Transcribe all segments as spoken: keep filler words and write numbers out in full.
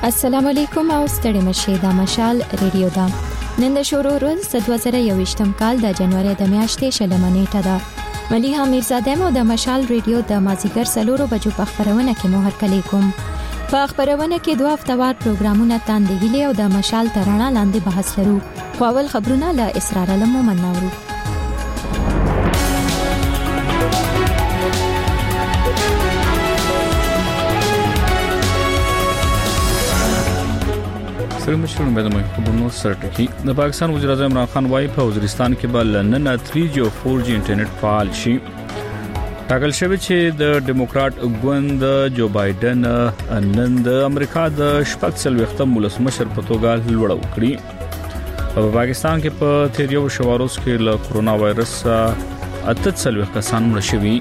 السلام علیکم او ستړي مشه د مشال ریډیو دا نن د شورو ورځ د دوه زره یوویشتم کال د جنوري د میاشتې شلمه نیټه ده. مليحه میرزاده مو د مشال ریډیو د مازیګر سلورو بجو په خبرونه کې مو هرکلی کوم. په خبرونه کې دوه هفتهوار پروګرامونه تاندې هلي او د مشال ترانه لاندې بحث لرو. خو اول خبرونه له اسرار المومن نورو. سره مشرون به د خبرونو سرټکی د پاکستان وزیر اعظم عمران خان وايي په وزیرستان کې به نن تھری جی او فور جی انټرنیټ فعال شي. ټاکل شوی چې د ډیموکرات ګوند جو بایدن نن د امریکا د شپږ څلوېښتم ولسمشر په توګه لوړ وکړي. په پاکستان کې په تیریو شواروس کې له کرونا وایرس اته څلوېښت کسان مړ شوي.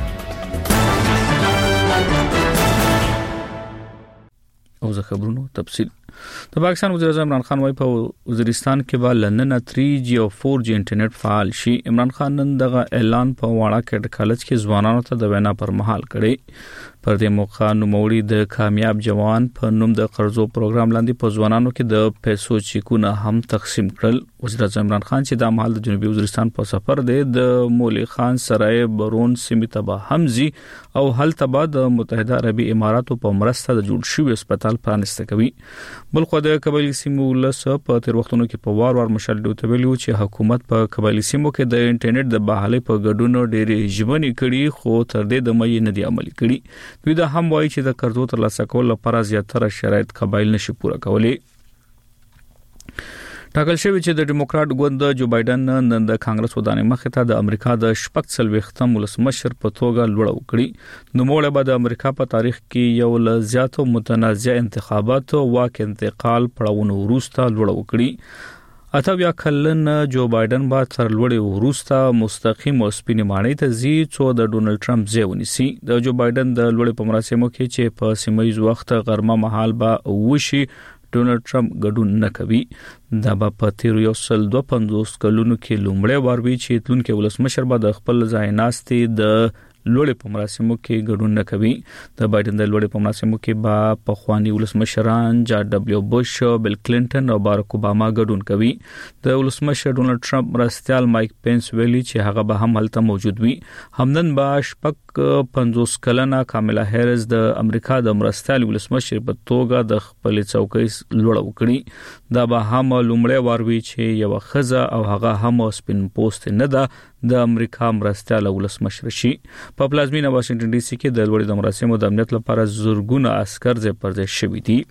او زه خبرونو تفصیل د پاکستان وزیر اعظم عمران خان وايي په وزیرستان کې به لنن تھری جی او فور جی انټرنیټ فعال شي. عمران خان نن دغه اعلان په واړه کې کالج کې ځوانانو ته د وینا پر مهال کړي. پر دې موخه نوموړي د کامیاب جوان په نوم د قرضو پروګرام لاندې په ځوانانو کې د پیسو چیکونه هم تقسیم کړل. وزیر اعظم عمران خان چې د مهال د جنوبي وزیرستان په سفر دی د مولوی خان سرای برون سیمې ته به همزي او هلته به د متحده عربي اماراتو په مرسته د جوړ شوی هسپتال پرانسته کوي. بل خو د قبایلی سیمو ولس په تیر وختونو کې په وار وار مشال ډوته ویلو چې حکومت په قبایلی سیمو کې د انټرنیټ د بحالي په ګډون ډېری ژمنې کړي خو تر دې د مې نه دی عملي کړي. دوی دا هم وایي چې د قرضو ترلاسه کول لپاره زیاتره شرایط قبایل نشي پوره کولی. ټاکل شوی چې د ډیموکرات ګوند جو بایدن نن د کانګرس ودانې مخې ته د امریکا د شپږ څلوېښتم ولسمشر په توګه لوړ وکړي. نو موږ به د امریکا په تاریخ کې یو له زیاتو متنازع انتخاباتو واک انتقال پړاوونو وروسته لوړ وکړي. اته بیا کلن جو بایدن با تر لوړې وروسته مستقیم او سپینې ماڼۍ ته ځي چې د ډونلډ ټرمپ ځای ونیسي. د جو بایدن د لوړې په مراسمو کې چې په سیمه ییز وخت غرمه مهال به وشي ډونلډ ټرمپ ګډون نه کوي. دا به په تیر یو سل دوه پنځوس کلونو کې لومړی وار وي چې تلونکي ولسمشر به د خپل ځای ناستې د لوړې په مراسمو کې ګډون نه کوي. د بایدن د لوړې په مراسمو کې به په خواني ولسمشران جارج ډبلیو بوش، بل کلینټن او باراک اوباما ګډون کوي. د ولسمشر ډونلډ ټرمپ مرستيال مایک پینس ویلي چې هغه به هم هلته موجود وي. همدن به شپږ پنځوس کلنه کاملا هریس د امریکا د مرستيال ولسمشر په توګه د خپل څوکۍ لوړ وکړي. دا به هم لومړی وار وي چې یو خزه او هغه هم سپین پوسټ نه ده د امریکا مرستيال ولسمشر شي. په پلازمینه واشنگټن ډي سي کې د لوړې د مراسمو د امنیت لپاره زورګونه عسكر ځای پر ځای شوي دي.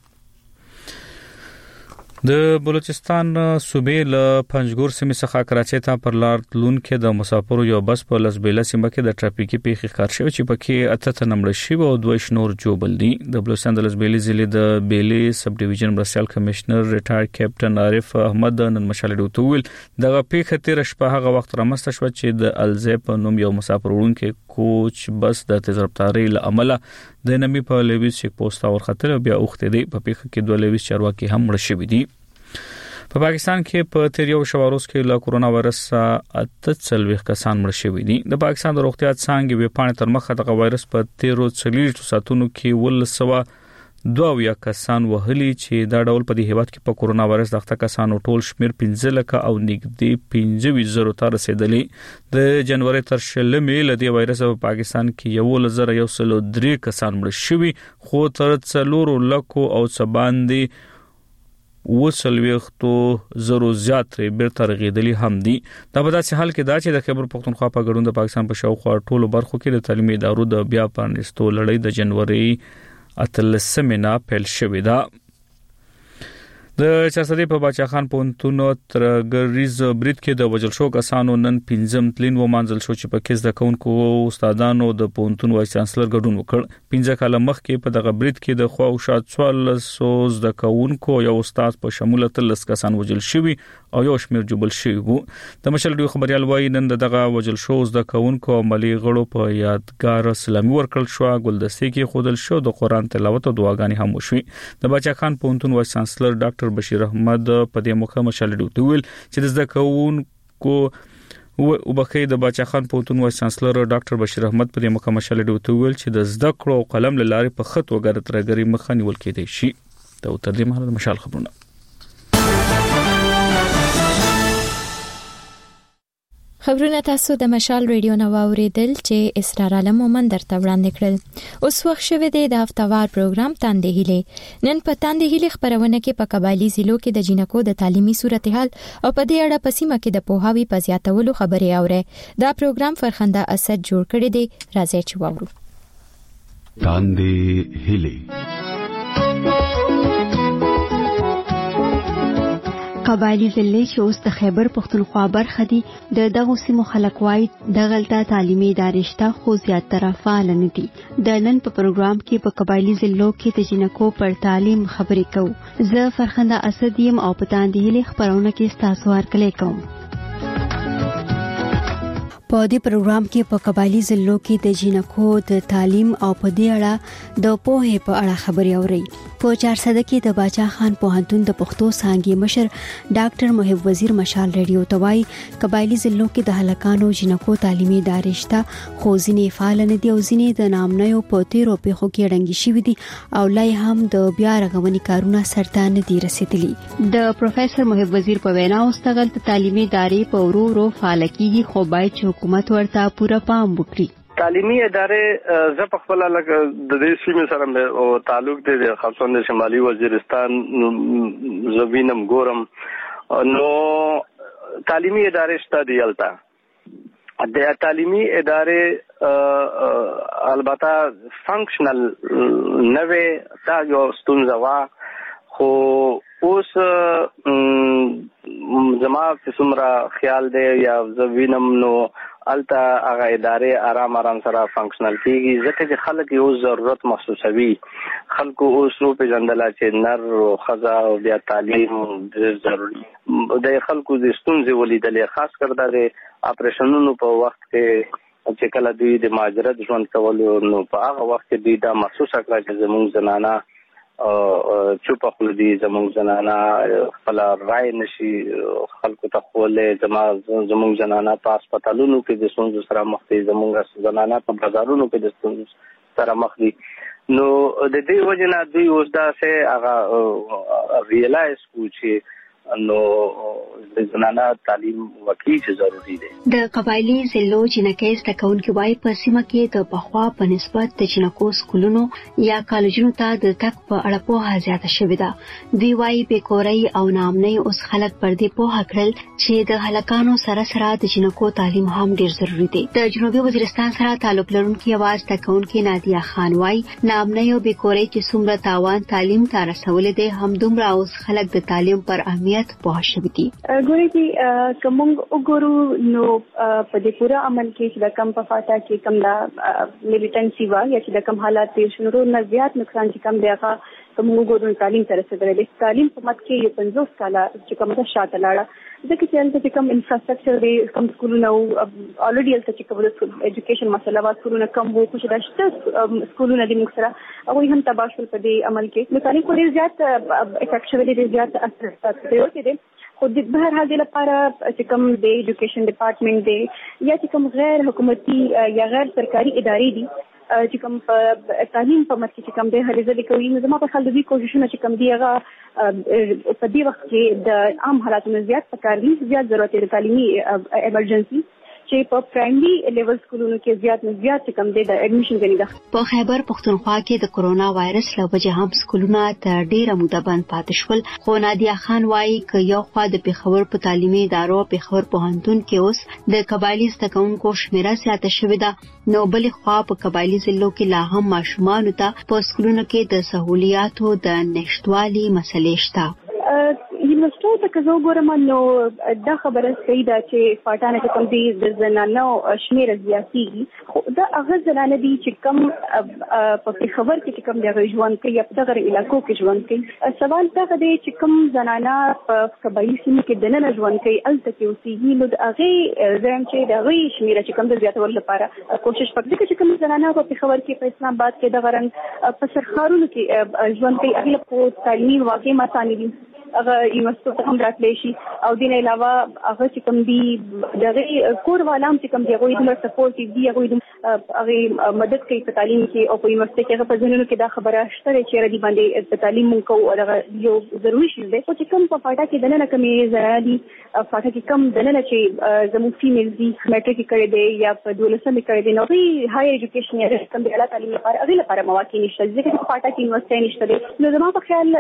د بلوچستان صوبې له پنځګور سیمې څخه کراچۍ ته پر لار تلونکو د مسافرو یو بس په لسبیله سیمه کې د ټرافیکي پیښې ښکار شوی چې پکې اته تنه مړه شوي او دوه شنور جوبل دي. د بلوچستان د لسبیلې ضلع د بیلې سب ډیویژن مرستيال کمشنر ریټایر کیپټن عارف احمد نن مشال ډوته ویل دغه پیښه تیر شپه هغه وخت رامسته شو چې د الزی په نوم یو مسافر وړونکو کوچ بس د تیز رفتارۍ له امله د نمی په لیویس چیک پوسټ اورخته بیا اوخته دی. په پیښه کې دوه لیویس چارواکي هم مړه شوي دي. په پاکستان کې په تیریو شواروس کې له کرونا وایرس اته څلوېښت کسان مړ شوي دي. د پاکستان د روغتیا څانګې ویپاڼې تر مخه دغه وایرس په تیرو څلوېښتو ساعتونو کې ولسوه دوه یا کسان وهلي چې دا ډول په دې هیواد کې په کرونا وایرس دغه کسانو ټول شمیر پنځه لکه او نږدې پنځه زره ته رسیدلی. د جنوري تر شلمې له دې وایرس په پاکستان کې یو لزر یو سل درې کسان مړ شوي خو تر څلور لکو او څباندې وسلويختو زرو زیات بیرته رغیدلی هم دي. دا په داسې حال کې دا چې د خیبر پختونخوا په ګډون د پاکستان په شاوخوا ټولو برخو کې د تعلیمي ادارو د بیا پرانستو لړۍ د جنوري اتلسمه نه پیل شوې ده. د چارسدې په باچا خان پونتون تر ګریز برید کې د وجل شو کسانو نن پنځم تلین و منځل شو چې په کیس د کونکو استادانو د پونتون وایس چانسلر ګډون وکړ. پنځه کاله مخکې په دغه برید کې د خو او شاد څوارلس د کونکو یو استاد په شمول تلس کسان وجل شوي او یو شمیر جوبل شوی وو. د مشل ډیو خبريال وایي نن دغه وجل شو د کونکو عملی غړو په یادګار سلامي ورکړل شو. ګلدستې کې خودل شو د قران تلاوت او دعاګانې هم وشوي. د باچا خان پونتون وایس چانسلر ډاکټر بشیر احمد په دې موخه مشال ډیو ویل چې د کونکو او بخې د باچا خان پونتون وایس چانسلر ډاکټر بشیر احمد په دې موخه مشال ډیو ویل چې د زده کړو قلم لاره په خط وګرځي ترګری مخه نیول کېدای شي. ته تر دې مهاله مشال خبرونه. خبرونه تاسو د مشال ریډیو نو اوریدل چې اسرار عالم مومند درته وړاندې کړل. اوس وخت شوه د هفتوار پروګرام تاندې هیله. نن په تاندې هیله خبرونه کې په قبایلی ضلعو کې د جنکو د تعلیمي صورتحال او په دې اړه په سیمه کې د پوهاوی په زیاتولو خبرې اوري. دا پروګرام فرخنده اسد جوړ کړی دی. راځي چې واورو. تاندې هیله. قبایلی ضلع چې اوس د خیبر پختونخوا برخه دي د دغه سیمو خلک وایي دغلته تعلیمي ادارې شته خو زیاتره فعال نه دي. د نن په پروګرام کې په قبایلی ضلعو کې د جنکو پر تعلیم خبرې کوو. زه فرخنده اسد یم او په تاندې هیله خبرونه کې ستاسو هرکلی کوم. په دې پروګرام کې په قبایلی ضلعو کې د جنکو د تعلیم او په دې اړه د پوهې په اړه خبرې اوري. په چارسده کې د باچا خان پوهنتون د پښتو څانګې مشر ډاکټر محب وزیر مشال ریډیو توای قبایلی ضلعو کې د هلکانو جنکو تعلیمي ادارې شته خو ځینې فعال نه دي او ځینې د نامنیو په تیرو پیښو کې ړنګې شوي دي او لای هم د بیا رغونې کارونه سرته نه دي رسیدلي. د پروفیسور محب وزیر په وینا اوستغل تعلیمي ادارې په ورو ورو فعال کیږي خو باید حکومت ورته پوره پام وکړي. تعلیمي ادارې زه په خپل لکه د دې سیمې سره او تعلق دی د خاصه د شمالي وزیرستان زوینم ګورم نو تعلیمي ادارې شته دی البته د تعلیمي ادارې البته فنکشنل نوې تا یو ستونزه وا خو اوس زما په څومره خیال دی یا زوینم نو الته هغه ادارې آرام آرام سره فنکشنل کیږي ځکه چې خلک یو ضرورت محسوسوي. خلکو اوس نو په ځندلا چې نر او خزا او بیا تعلیم ډېر ضروري د خلکو د ستونزې ولیدلې خاص کر د اپریشنونو په وخت کې چې کله دوی د مهاجرت ژوند کولو نو په هغه وخت کې دوی دا محسوس کړل چې زموږ زنانه چوپه خل دي زموږ زنانه خپل رائے نشي خلکو ته خولې زما زموږ زنانه په هسپتالونو کې د ستونزو سره مخ دي زموږ زنانه په بازارونو کې د ستونزو سره مخ دي. نو د دې وجه نه دوی اوس دا څه هغه ریلایز کوي چې نو د زنانه تعلیم وکړي چې ضروری دی. د قبایلی ضلعو جنکې ستکونکو وای په سیمه کې د پخوا په نسبت د جنکو سکولونو یا کالجونو ته د تک په اړه په زیاته شوې ده. دی وای په کوري او نامنۍ اوس خلک پر دې په کړل چې د هلکانو سره سره د جنکو تعلیم هم ډیر ضروری دی. د جنوبي وزیرستان سره تعلق لرونکي आवाज تکونکو نادیا خان وای نامنۍ او په کوري چې څومره تاوان تعلیم ته رسول دي هم دومره اوس خلک د تعلیم پر اهمیت په شبتي. ګورې چې کوم وګورو نو په دې پورا عمل کې چې د کم په فاټا کې کم دا میلیټنسي وا یا چې د کم حالات تیر شنو نه زیات نقصان چې کم دی هغه کوم وګورو تعلیم سره سره د تعلیم په مت کې یو پنځوس کاله چې کوم څه شاته لاړه ځکه چې هلته چې کوم انفراستراکچر دی کوم سکولونه او الریډي هلته چې کوم د ایجوکیشن مسله وا سکولونه کم وو خو چې دا سکولونه د موږ سره هغه هم تباه شول په دې عمل کې نو تعلیم کو ډیر زیات افیکټ شوی دی زیات اثر پاتې دی. خو د بهر حال د لپاره چې کوم د ایجوکیشن ډپارټمنټ دی یا چې کوم غیر حکومتي یا غیر سرکاري ادارې دي چې کوم په تعلیم په مت کې چې کوم د هلي ځلې کوي نو زما په خیال د دې کوششونه چې کوم دی هغه په دې وخت کې د عام حالاتو زیات پکار دي زیات ضرورت دی تعلیمي ایمرجنسي چې په پرایمري لیول سکولونو کې زیات نه زیات کم دي د اډمیشن غني ده. په خیبر پختونخوا کې د کرونا وایرس له وجې هم سکولونه تر ډیره موده بند پاتې شول خو نادیا خان وایي ک یو خوا د پیښور په تعلیمي ادارو پیښور پوهنتون کې اوس د قبایلی ستکونکو شمیره زیاته شوې ده نو بل خوا په قبایلی ضلعو کې لا هم ماشومان ته په سکولونو کې د سہولیاتو د نشټوالي مسلې شته. یونیورسيټو ته که زه وګورم نو دا خبره صحیح ده چې فاټانه کې کوم دي د زنانو شمېره زیاتېږي خو دا هغه زنانه دي چې کوم په پېښور کې چې کوم دغه ژوند کوي یا په دغه علاقو کې ژوند کوي. سوال دغه دی چې کوم زنانه په قبایلي سیمو کې دننه ژوند کوي هلته کې اوسېږي نو د هغې زه یم چې د هغوی شمېره چې کوم د زیاتولو لپاره کوشش وکړي ځکه چې کوم زنانه په پېښور کې په اسلام آباد کې دغه رنګ په سرښارونو کې ژوند کوي هغې لپاره تعلیمي واقع اسانه دي هغه یونیورسيټي ته هم راتلی شي او دین علاوه هغه چې کوم دی دغه کور والام چې کوم دی هغه د سپورټ دی هغه د هغه مدد کوي په تعلیم کې او په یونیورسيټي کې هغه په ځینو کې دا خبره شته چې ردی باندې په تعلیم مونږ کوو هغه یو ضروري شی دی چې کوم په فاټا کې دنه کمې زرالي فاټا کې کم دنه چې زمو فیمیل دي میټریک کړي دي یا په دولسمه کړي دي نو هی های ایجوکیشن یا کوم د اعلی تعلیم لپاره هغه لپاره مواقع نشته ځکه چې فاټا کې یونیورسيټي نشته دي نو زما په خیال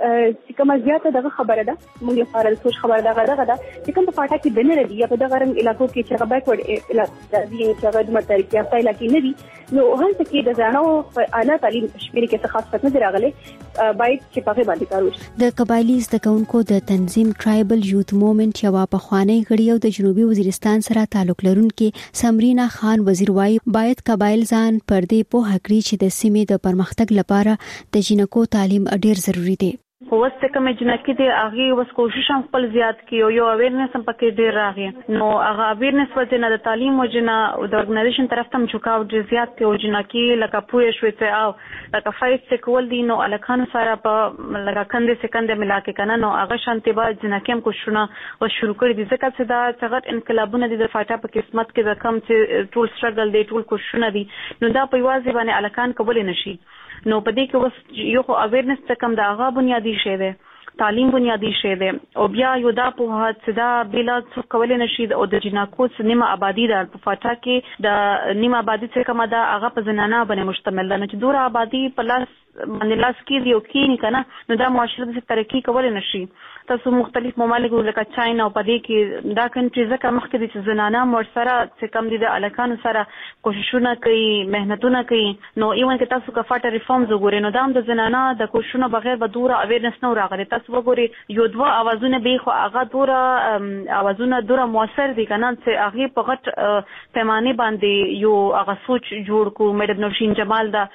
چې کومه زیاته دغه خبره ده موږ لپاره د سوچ خبره ده دغه ده چې کوم په فاټا کې دنه ردی یا په دغه رنګ علاقو کې چې بیکورډ علاقې دي چې هغه د مترکي یا فایل کې نه دي نو هلته کې د ځانو په اعلی تعلیم شمیرې کې څه خاص څه نه راغلي باید چې په باندې کار وشي. د قبایلی زدهکونکو د تنظیم ټرایبل یوث موومېنټ یو په خوانی غړي او د جنوبي وزیرستان سره تعلق لرونکي سمرینا خان وزیر وايي باید قبایل ځان پر دې په هکړي چې د سیمې د پرمختګ لپاره د جنکو تعلیم ډیر ضروری دی. وسته کوم جنکی دی هغه وس کوشش هم خپل زیات کیو یو اویرنس هم پکې ډیر راغی نو هغه اویرنس وجنه د تعلیم وجنه د اورګنایزیشن طرف ته چوکاو ډیر زیات کیو جنکی لکه پوهه شوي ته او لکه فایټ سکول دی نو الکان سره په لکه کنده سکنده ملا کې کنه نو هغه شانتي با جنکی هم کوشونه و شروع کړی دي ځکه چې دا څنګه انقلابونه د فاټا په قسمت کې د کم چې ټول سټرګل دی ټول کوشونه دي نو دا په یوازې باندې الکان کول نشي نو په دې کې وس یو خو اویرنس څخه کم دا هغه بنیادی شی دی تعلیم بنیادی شی دی او بیا یو دا په هڅه دا بلا څه کول نشي او د جنکو نیمه آبادی د په فاټا کې د نیمه آبادی څخه کم دا هغه په زنانه باندې مشتمل ده چې دوره آبادی په لاس باندې لاس کې دی او کې نه کنه نو دا معاشره د ترقی کول نشي تاسو مختلف ممالک لکه چاینا او پدې کې دا کنټری ځکه مخکې د زنانه مر سره چې کم دي د الکانو سره کوششونه کوي مهنتونه کوي نو ایون کې تاسو کا فاټا ریفارمز وګورئ نو دا هم د زنانه د کوششونو بغیر به دوره اویرنس نه راغلي تاسو وګورئ یو دوه اوازونه به خو هغه دوره اوازونه دوره موثر دي کنه چې هغه په غټ پیمانه باندې یو هغه سوچ جوړ کو میډم نوشین جمال دا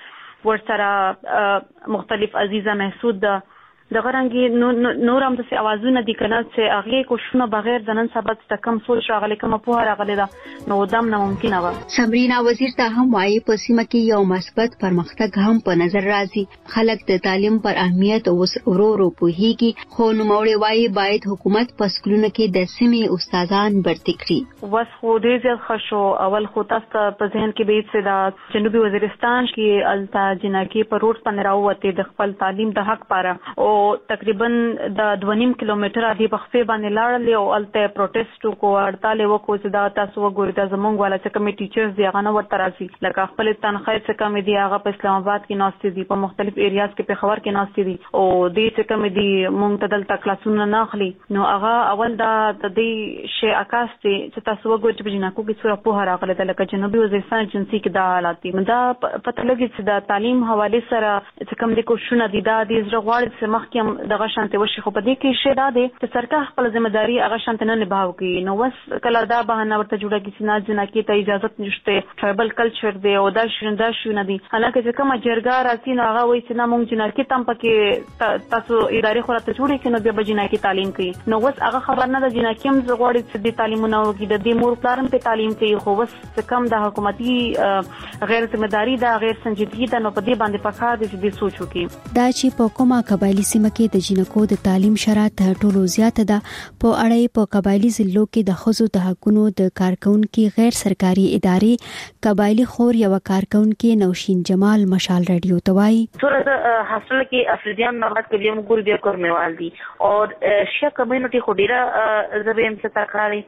ورسره مختلف عزیزه محسود دا د غرانګي نور هم د اوازونه دي کنه چې هغه کوششونه بغیر د نن سبا څخه کم سوچ راغلي کوم په راغلي دا نو دم نه ممکن و. سمرینا وزیر ته هم وايي په سیمه کې یو مثبت پرمختګ هم په نظر راځي خلک د تعلیم پر اهمیت او ورو ورو پوهیږي خو نو موري وايي باید حکومت په سکولونو کې د سیمې استادان برتي کړي. وس خو دې ځل خشو اول خو تاسو په ذهن کې به چې د جنوبي وزیرستان کې التا جنکی په روډ باندې راوته د خپل تعلیم د حق لپاره او تقریبا د دوه کیلومتر دی په خفه باندې لاړل او الته پروټیسټ کو هړتال وکړو چې دا تاسو وګورئ د زمونږ والا چې کوم ټیچرز دی هغه نو ورته راځي لکه خپل تنخواه څخه کم دی هغه په اسلام آباد کې ناشته دي په مختلف ایریاز کې په خبر کې ناشته دي او دې چې کوم دی مونږ ته دلته کلاسونه نه اخلي نو هغه اول دا د دې شی عکاس دي چې تاسو وګورئ چې جنکو کې څوره په راغله د لکه جنوبي وزیرستان جنسي کې دا حالات دي دا پته لګي چې د تعلیم حواله سره چې کوم د کوششونه دي دا د زړه غواړي چې مخکې دغه شانته وشي خو په دې کې شی دا دی چې سرکار خپل ځمېداري هغه شانته نه نباو کوي نو وس کله دا بهانه ورته جوړه کی چې نه جنکی ته اجازه نشته ټرایبل کلچر دی او دا شیندا شونه دي حالکه چې کومه جرګه راځي نو هغه وایي چې نه مونږ جنکی تم پکې تاسو ادارې خو راته جوړې کینو بیا به جنکی تعلیم کوي نو وس هغه خبر نه د جنکی هم زغوړي چې د تعلیمونه وګړي د دې مور پلان په تعلیم کوي خو وس کم د حکومتي غیر ځمېداري دا غیر سنجیدګي دا نو په دې باندې پکار دي چې د سوچ وکړي. دا چې په کومه قبایلی سیمه کې د جنکو د تعلیم شرایط ټولو زیات ده په اړه په قبایلی ضلعو کې د خزو د حقونو د کارکونکو غیر سرکاري ادارې قبایلی خور یو کارکونکو نوشین جمال مشال رادیو توای صورت حاصل کې افریدیان مواد کې هم ګور بیا کورموال دي او شیا کمیونټي خو ډیره زبېم څه تکراري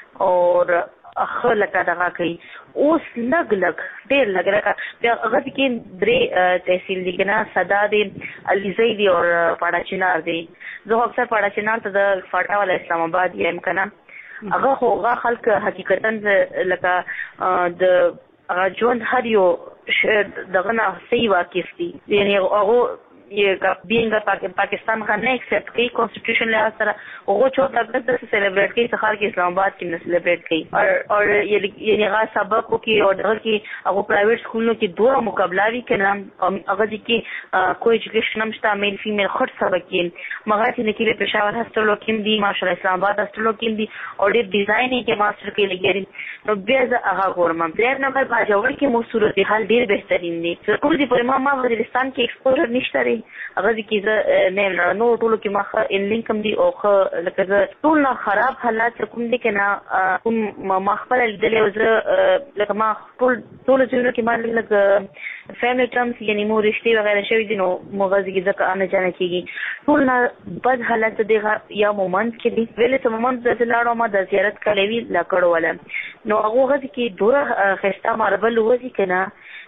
او اخر لکه دغه کوي اوس لګ لګ ډېر لګ لګ هغه کې درې تحصیل دي کنه صدا دي علیزی دي او پاړه چنار دي زه اکثر پاړه چنار ته د فاټا ول اسلام آباد یم کنه هغه خو هغه خلک حقیقتا لکه د هغه ژوند هر یو دغه نه صحیح واقف دي یعنی هغه یہ بینگ پاکستان کا نہیں ایکسپٹ کی کانسٹیٹیوشن لحاظ سره هغه چوت اگست سے سیلیبریٹ کی سخار کی اسلام آباد کی نے سیلیبریٹ کی اور اور یہ نگاہ سبق کی اور دغه کی هغه پرایویٹ سکولونو کې دوه مقابله وی کړه هغه کې کوئی ایجوکیشن نمشتا میل فیمیل خود سبق کې مغا چې نکله پېښور هاستلو کې دی ماشاءالله اسلام آباد هاستلو کې دی اور ډیر ډیزاین کې ماستر کې لګیږي نو بیا زه هغه ګورم پلان نمبر باجوړ کې مو صورت حال ډیر بهترین دی سکول دی پر ما وزیرستان کې ایکسپوژر نشته هغه کې زه نه نو ټول کې مخه ان لینکم دی او لکه زه ټول نه خراب حالات کوم دي کنه کوم ما خپل لیدلې زه لکه ما ټول ټول ژوند کې ما لکه فیملی ټرمز یعنی مو رښتې وغیرہ شوی دي نو موږ کې ځکه ان جان کېږي ټول نه بد حالات دي یا مومنت کې دي ویلې ته مومنت د لاړو ما د زیارت کړې وی لا کړو ولا نو هغه کې دوره خسته ماربل وځي کنه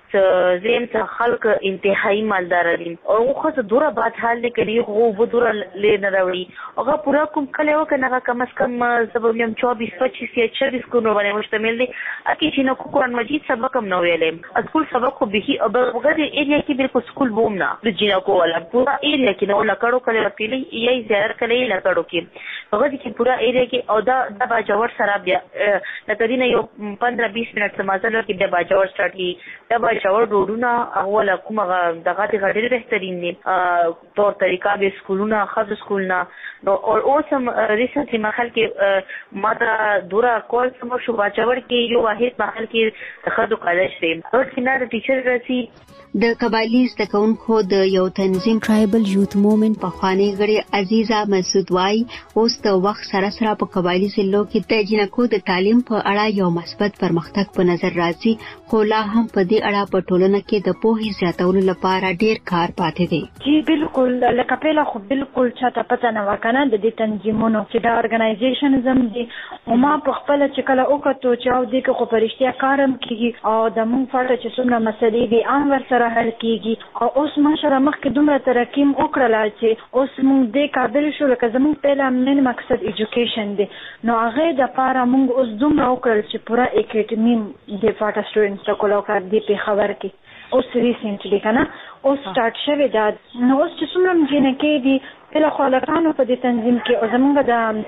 زم ته خلک انتهایی مالدار دي او خو څه دوره باد حال لري خو و دوره لې نه راوړي هغه پورا کوم کله وکنه کم از کم سبب یم چوبیس پچیس یا چھبیس کو نو باندې مشتمل دي اکی چې نو قرآن مجید سبق هم نو ویلې اسکول سبق خو به او هغه د ایریا کې بالکل سکول بوم نه د جینا کو ولا پورا ایریا کې نو لکړو کله ورتلی یي زیار کله لکړو کې هغه کې پورا ایریا کې او دا د باجوړ سره بیا لکه دینه یو پندرہ بیس منټ سمازل کې د باجوړ سټارټ کی د شاور روډونه اوله کومه دغه د غډېر بهترین دي تور طریقه به سکولونه خاص سکولونه نو او اوسم ریسنټلی محل کې ماته دورا کول سم شو باچور کې یو واحد محل کې تخدو کالج دی او څنګه د ټیچر راسي د قبایلیز تکونکو د یو تنظیم ټرایبل یوث موومېنټ په خواني غړي عزیزا مسعود وای اوس د وخت سره سره په قبایلی ضلعو کې د جنکو د تعلیم په اړه یو مثبت پرمختګ په نظر راځي خو لا هم په دې اړه په ټولنه کې د پوهې زیاتولو لپاره ډیر کار پاتې دی. جی بالکل لکه پیله خو بالکل چاته پته نه وکنه د دې تنظیمونو چې دا ارګنایزیشنزم دي او ما په خپل چې کله وکړو چې او دې کې خو پرشتیا کارم کیږي او د مونږ فاټه چې څومره مسلې دي عام ور سره حل کیږي او اوس ماشره مخکې دومره ترقیم وکړل چې اوس مونږ دې قابل شو لکه زموږ پیله من مقصد ایجوکیشن دی نو هغه د پاره مونږ اوس دومره وکړل چې پورا اکیډمي د فاټه سټوډنټس ته کولاو کار دی په خبر کې اوس ریسنټلی کنه اوس سٹارټ شوی دا نو اوس چې څومره مجنه کې دي په خلکانو په دې تنظیم کې او زمونږ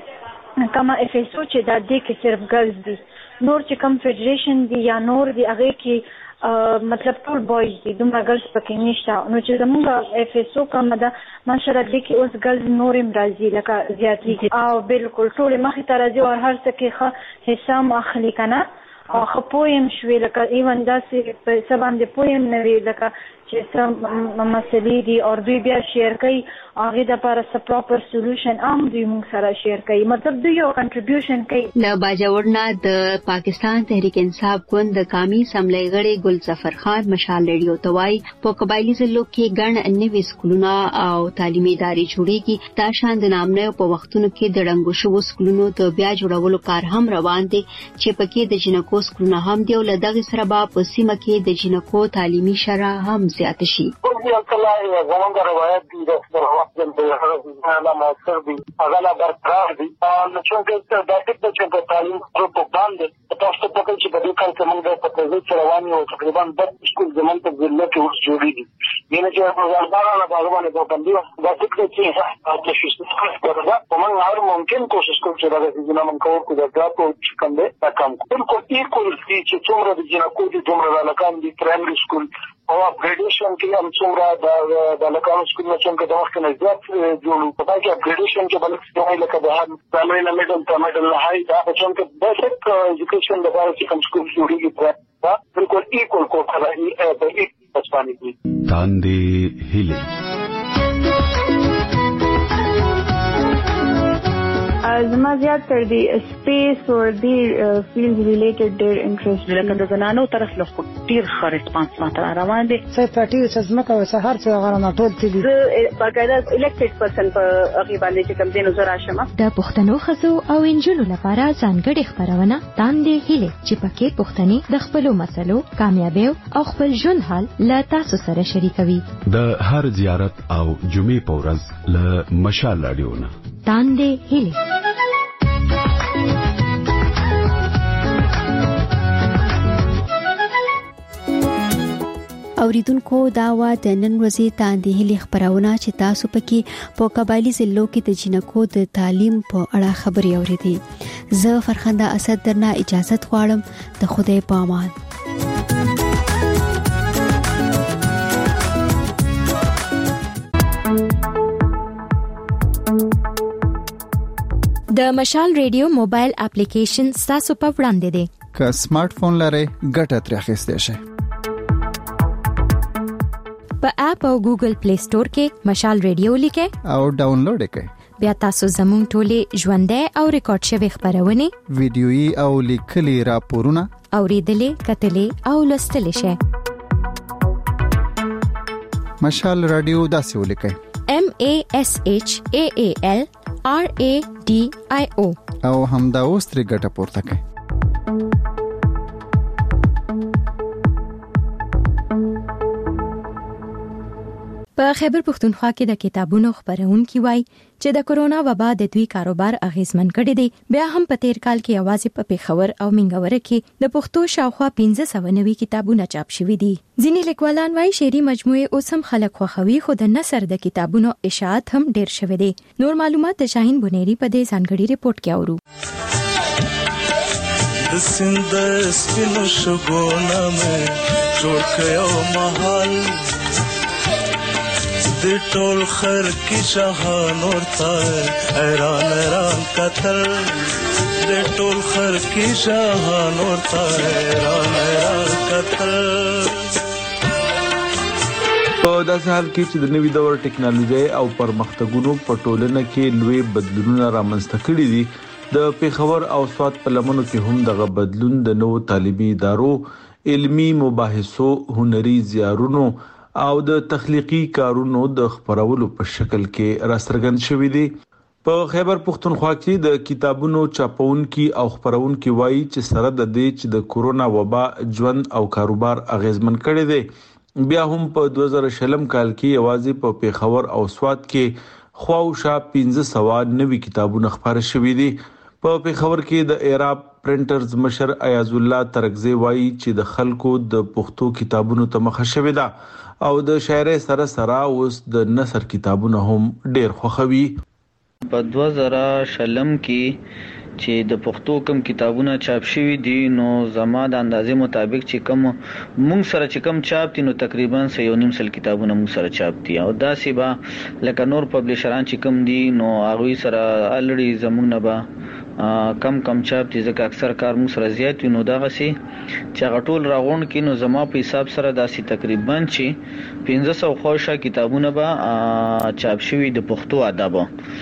د کما اف اس او چې دا دې کې صرف ګرلز دي نور چې کم فدریشن دي یا نور دي هغه کې مطلب ټول بوایز دي دومره ګرلز پکې نشته نو چې زمونږ اف اس او کوم ده ماشره دې کې اوس ګرلز نورم راځي لکه زیاتی او بالکل ټول مخې ته راځي او هر څه کې حساب اخلي کنه او خپویم شوې لکه ایون داسې په سبا د پویم نه وی لکه چې سم مسلې دي او دوی بیا شیر کوي هغه د لپاره څه پراپر سولوشن هم دوی موږ سره شیر کوي مطلب دوی یو کنټریبیوشن کوي. له باجوړنا د پاکستان تحریک انصاف ګوند د قومي اسمبلی غړي ګل ظفر خان مشال ریډیو توای په قبایلی ضلعو کې ګڼ نوي سکولونه او تعلیمي ادارې جوړېږي دا شان د نامنه په وختونو کې د رنګو شو سکولونو ته بیا جوړولو کار هم روان دي چې پکې د جنکو سکولونه هم دی او له دغه سره به په سیمه کې د جنکو تعلیمي شرح هم زیات شي. کله زمونږ روایت دي د وخت د هغه موثر دي هغه لا برقرار دي نو چې د دې چې په تعلیم په باندې تاسو ته کوم چې د دې کار کوم د پروژې رواني او تقریبا د سکول زمونږ په ضلع کې اوس جوړیږي ینه چې په ځانګړو نه باندې په باندې د فکر چې تاسو څه کوي په موږ هر ممکن کوشش کوو چې دا چې موږ کوو چې دا په کوم دی کم کوو بالکل چې څومره د جنکو دي دومره لکان دي پرایمري سکول او اپګریډیشن کې هم څومره د لکانو سکول نه څنګه د وخت نه زیات جوړو په دا کې اپګریډیشن کې بل څه لکه د هر پرایمري نه میډل ته میډل نه هاي دا څنګه بیسیک ایجوکیشن د بار چې کوم سکول جوړیږي دا بالکل ایکول کوټه ده په ایک پسپانی کې تاندې هیله زما زیات تر دی سپیس او دی فیلډ ریلیټډ ډیر انټرست لکه د زنانو طرف له ډیر ښه ریسپانس ماته روان دي څه پټي څه زمکه او سهار څه غره نه ټول تي زه باقاعده الیکټډ پرسن په هغه باندې چې کوم دینو زرا شمه د پښتنو خزو او انجونو لپاره ځانګړي خبرونه تاندې هله چې پکې پښتني د خپل مسلو کامیابی او خپل ژوند حال لا تاسو سره شریکوي د هر زیارت او جمعې په ورځ له مشال اړیونه تاندې هله اوریدونکو دا وا د نن ورځې تاندې هلي خبرونه چې تاسو پکې په قبایلی ضلعو کې د جنکو د تعلیم په اړه خبري اورېدې زه فرخنده اسد درنه اجازه غواړم د خدای په امان. د مشال ریډیو موبایل اپلیکیشن تاسو په وړاندې دی. که سمارټ فون لرئ ګټه ترې اخیستئ شئ. په اپ او ګوګل پلی سٹور کې مشال ریډیو لیکه او ډاونلوډ کړئ. بیا تاسو زموږ ټولې ژوندۍ او ریکارډ شوی خبرونه ویډیويي او لیکلي راپورونه اوریدلې کتلې او لوستلې شئ. مشال رادیو داسې ولیکئ: M A S H A A L R A D I O او همدا اوس ترې ګټه پورته کړئ. په خیبر پښتونخوا کې د کتابونو خبرونکي وای چې د کورونا وبا د دوی کاروبار اغیزمن کړی دی. بیا هم په تیر کال کې یوازې په پیښور او منګور کې د پښتو شاوخوا پنځه سوه نوي کتابونه چاپ شوي دي. ځینې لیکوالان وای شعري مجموعه اوس هم خلک خوښوي، خو د نثر د کتابونو اشاعت هم ډیر شوی دی. نور معلومات د شاهین بنيري په دې ځانګړي ریپورت کې اورو. د سند سپینو شګونه مې جوړ کړو محل د ټول خر کی شهان ورته حیران حیران قتل د ټول خر کی شهان ورته حیران حیران قتل. په داسې حال کې چې د نوي دور ټکنالوژي او پرمختګونو په ټولنه کې لوی بدلونونه رامنځته کړي دي، د پیښور او سوات په لمنو کې هم دغه بدلون د نوو تعلیمي ادارو، علمی مباحثو، هنري زیارونو او د تخلیقي کارونو د خبرولو په شکل کې راڅرګند شوی دی. په خیبر پښتونخوا کې د کتابونو چاپونکي او خبرونکي وایي چې سره د دې چې د کورونا وبا ژوند او کاروبار اغیزمن کړی دی، بیا هم په دوه زره شلم کال کې یوازې په پیښور او سوات کې خواوشا پنځه سوه نوي کتابونه خبر شوي دي. په پیښور کې د ایراب پرنټرز مشر ایاز الله ترکزی وایي چې د خلکو د پښتو کتابونو ته مخه شوې ده او د شاعرۍ سره سره اوس د نثر کتابونه هم ډیر خوښوي. په دوه زره شلم کې چې د پښتو کم کتابونه چاپ شوي دي، نو زما د اندازې مطابق چې کم مونږ سره چې کم چاپ دي نو تقریبا یو نیم سل کتابونه مونږ سره چاپ دي، او داسې به لکه نور پبلشران چې کم دي نو هغوی سره الړي زمونږ نه به کم کم چاپ دي، ځکه اکثر کار مونږ سره زیات وي. نو دغسې چې هغه ټول راغونډ کړي نو زما په حساب سره داسې تقریبا چې پنځه سوه خواوشا کتابونه به چاپ شوي د پښتو ادب.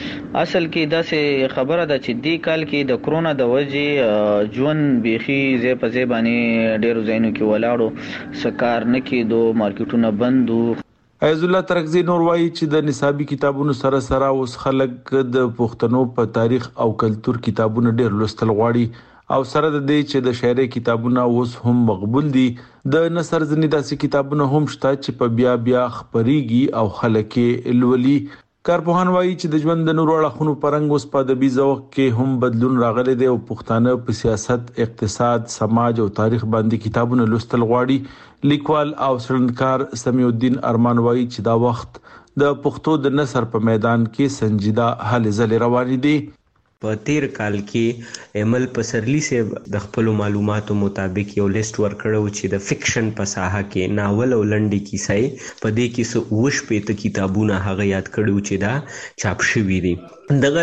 اصل کې داسې خبره ده چې دې کال کې د کرونا د وجې ژوند بیخي ځای په ځای باندې ډېرو ځایونو کې ولاړو، څه کار نه کېدو، مارکیټونه بند وو. ایاز الله ترکزی نور وایي چې د نصابي کتابونو سره سره اوس خلک د پښتنو په تاریخ او کلتور کتابونه ډېر لوستل غواړي، او سره د دې چې د شاعرۍ کتابونه اوس هم مقبول دي، د نثر ځینې داسې کتابونه هم شته چې په بیا بیا خپریږي او خلک یې لولي. کارپوهان وایي چې د ژوند د نورو اړخونو په رنګ اوس په ادبي ذوق کې هم بدلون راغلی دی او پښتانه په سیاست، اقتصاد، سماج او تاریخ باندې کتابونه لوستل غواړي. لیکوال او څېړنکار سمیع الدین ارمان وایي چې دا وخت د پښتو د نثر په میدان کې سنجیده هلې ځلې روانې دي. په تیر کال کې ایمل پسرلی سے د خپل معلوماتو مطابق یو لیست ورکړو چې د فکشن په ساحه کې ناول او لنډي کیسې په دې کې څو وش پېته کتابونه هغه یاد کړو چې دا چاپ شوي دي. دغه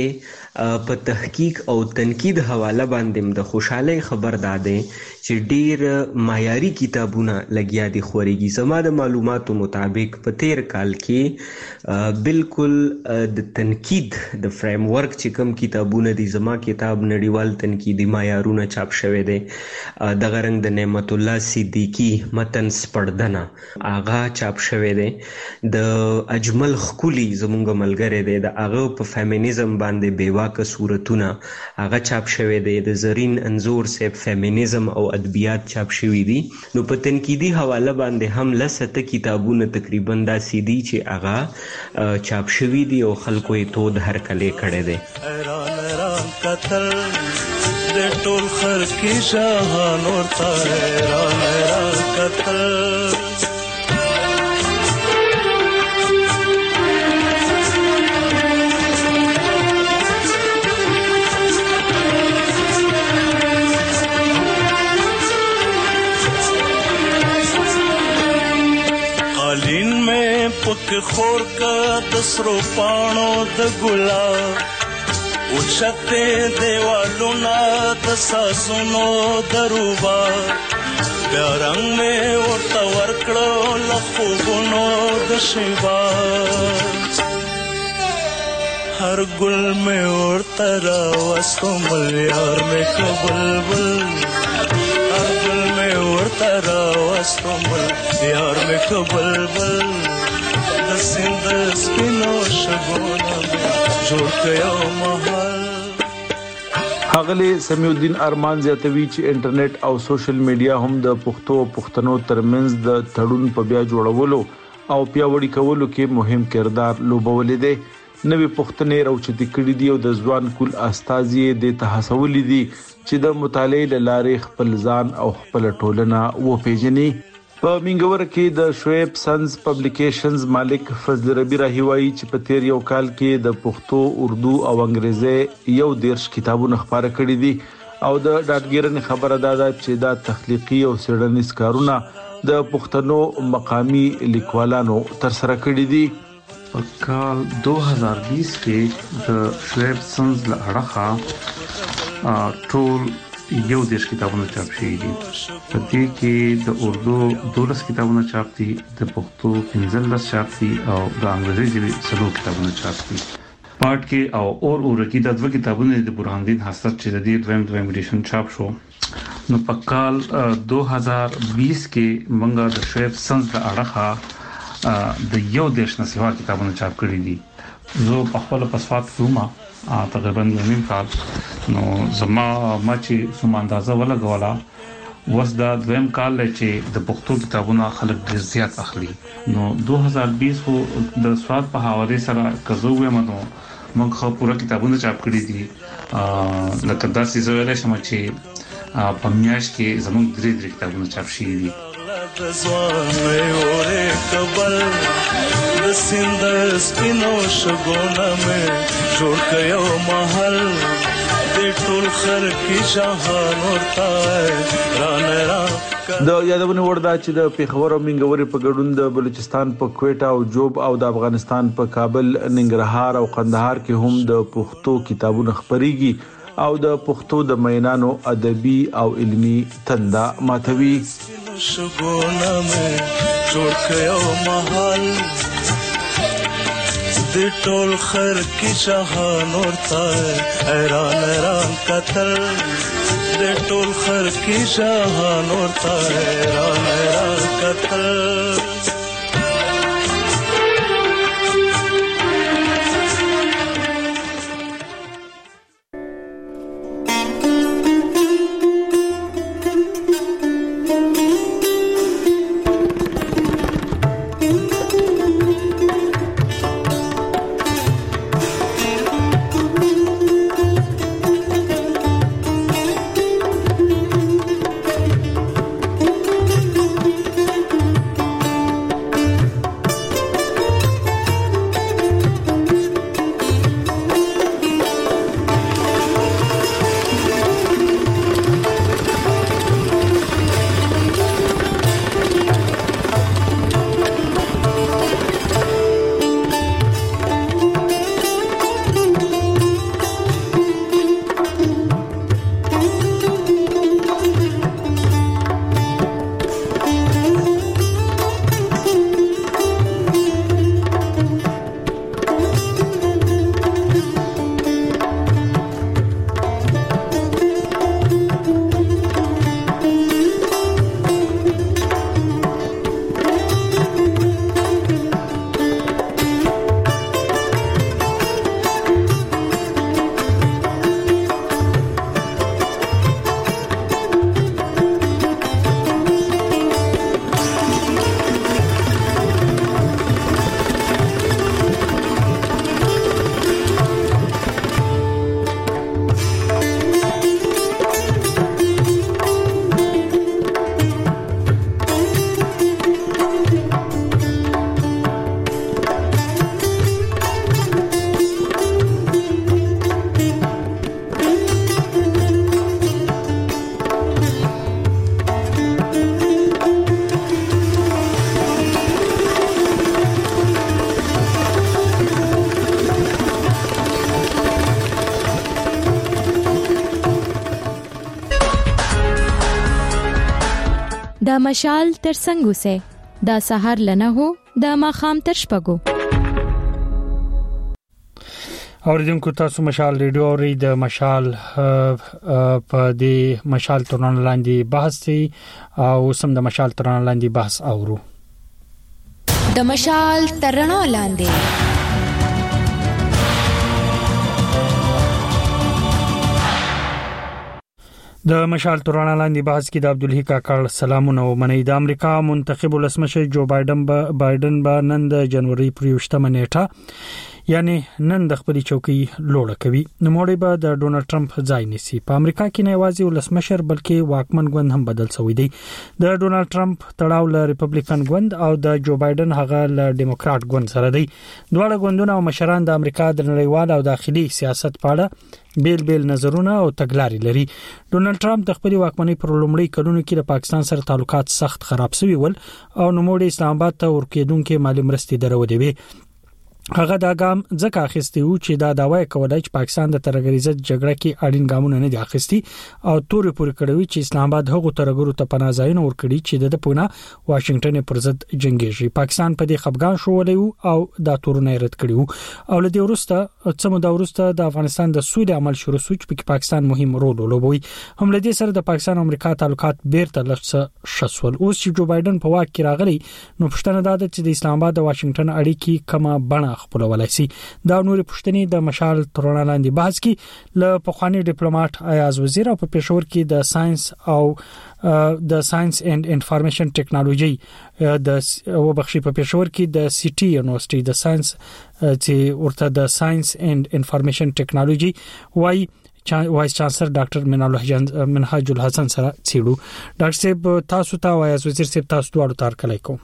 رنګه په تحقیق او تنقید حواله باندې د خوشحالي خبر داده چې ډیر معیاري کتابونه لګیا دي خوريږي. زما د معلوماتو مطابق په تیر کال کې بالکل د تنقید د فریم ورک چې کوم کتابونه دي، زما کتاب نړیوال تنقیدي معیارونه چاپ شوی دی. دغه رنګ د نعمت الله صدیقی متن سپړدنه آغا چاپ شوی دی. د اجمل خکولی زمونږ ملګری دی، د هغه په فیمینیزم باندې بیواکه صورتونه هغه چاپ شوی دی. د زرین انزور صاحب فیمینیزم او ادبیات چاپ شوی دي. نو په تنقیدي حواله باندې هم لسته کتابونه تقریبا داسې دي چې هغه چاپ شوی دي او خلکو یې تود هرکلی کړی دی. حیران حیران قتل د ټول خر کې شاهان ورته حیران حیران قتل. پک خور کا دسرو پانو د ګلاب اوچته دیوالونه د ساسونو دروبا بیا رنگ مې ورته ورکړو له خوبونو د شیبا هر ګل مې ورته راوستو مل یار مې که بلبل هر ګل مې ورته راوستو مل یار مې که بلبل د سیند سپینو شګونه جوړ کړو محل. اغلی سمیع الدین ارمان زیاتوي چې انټرنیټ او سوشل میډیا هم د پښتو او پښتنو ترمنځ د تړون په بیا جوړولو او پیاوړي کولو کې مهم کردار لوبولې دی. نوې پښتنې راوچتې کړې دي او د ځوان کول استازي د تحسولې دي چې د مطالعې لارې خپل ځان او خپل ټولنه و پیژني. په منګور کې د شعیب سنز پبلیکیشنز مالک فضل ربی راهی وایي چې په تیر یو کال کې د پښتو، اردو او انګریزي یو دیرش کتابونه خپاره کړي دي او د ډاټګیرن خبره ده چې دا تخلیقي او څېړنیز کارونه د پښتنو مقامی لیکوالانو تر سره کړي دي. په کال دو هزار بیس کې د شعیب سنز له اړخه ټول یو دیش کتابونه چاپ شوي دي. په دې کې د اردو دولس کتابونه چاپ دي، د پښتو پنځلس چاپ دي او د انګریزي ژبې څلور کتابونه چاپ دي. پارت کې او اور اورکی د دوه کتابونه د برهان الدین حسرت چې د دې دویم دویم ایډیشن چاپ شو. نو په کال دو هزار بیس کې موږ د شعیب سنز له اړخه د یو دیش نصیحت کتابونه چاپ کړي دي. زه په خپل پسفات کومه تقریبا یو نیم کال نو زما ما چې سم اندازه ولګولا وس دا دویم کال چې د پښتو کتابونه خلک ډیر زیات اخلي. نو دو هزار بیس خو د سواد په حواله سره کزوې منو موږ خو پوره کتابونه چاپ کړي دي. لکه داسې زویل شم چې په میاش کې زموږ درې درې کتابونه چاپ شي دي. ځوان مې اورې کبل د سیند سپینو شګونه مې جوړ کړو محل د ټول خر کې جهان ورته ران را. د یادونه وردا چې د پیښور او منګوري په ګډون د بلوچستان په کوټه او جوب او د افغانستان په کابل، ننګرهار او قندهار کې هم د پښتو کتابونه خپريږي او د پښتو د مینانو ادبي او علمي تنده ماتوي. شګونه مې جوړ کړو محل د ټول خر کې جهان ورته حیران حیران کتل د ټول خر کې جهان ورته حیران حیران کتل. د مشال تر څنګه سه د سحر لنه هو د ماخام تر شپګو. اوریدونکو تاسو مشال ریډیو اوري د مشال په دې مشال تران لاندې بحث دی او سم د مشال تران لاندې بحث اورو. د مشال تران لاندې د مشال تران لاندې بحث کې د عبدالحی کاکړ سلامونه ومني. د امریکا منتخب ولسمشر جو بایدن با بایدن با نن د جنوري پر یوشتمه نیټه یعنی نن د خپل چوکۍ لوړه کوي. نو موري به د ډونالد ټرمپ ځای نیسي. په امریکا کې نه یوازې ولسمشر بلکې واکمن ګوند هم بدل شوی دی. د ډونالد ټرمپ تړاو له ریپبلیکن ګوند او د جو بایدن هغه له ډیموکرات ګوند سره دی. دواړه ګوندونه او مشران د امریکا د نړیوال او داخلي سیاست په اړه بیل بیل نظرونه او تګلارې لري. ډونالد ټرمپ د خپل واکمنۍ پر لومړي کلونو کې د پاکستان سره تعلقات سخت خراب شوي ول او نو موږ اسلام آباد ته ورکېدونکو مالی مرستې درو دی. هغه دا ګام ځکه اخیستی و چې دا داوای کولای چې پاکستان د ترګریزه جګړه کې اړین ګامونه نه دي اخیستی او تورې پورې کړوي چې اسلام آباد هغه ترګرو ته پناه ځایونه ورکړي چې د پونه واشنگټن پر ضد جنگيږي. پاکستان په دې خپګان شو ولې او دا تورونه رد کړیو او لدی ورسته څه مده ورسته د افغانستان د سود عمل شروع شو چې په پاکستان مهم رول ولوبوي. هم لدی سره د پاکستان او امریکا تعلقات بیرته لږ شسول. اوس چې جو بایدن په واک کې راغلی نو پښتنه دا ده چې د اسلام آباد او واشنگټن اړیکې کمه بڼه خپلولای شي. دا نوري پښتني د مشال ترونه لاندې بحث کې ل پخوانی ډیپلوماټ ایاز وزیر او په پېښور کې د ساينس او د ساينس اند انفارمیشن ټیکنالوژي د وبخښي په پېښور کې د سيټي یونیورسيټي د ساينس چې ورته د ساينس اند انفارمیشن ټیکنالوژي وای وایس چانسلر ډاکټر منهاج الحسن سره چیړو. ډاکټر صاحب تاسو ته وایس وزیر صاحب تاسو ډوړو تار کلای کوم.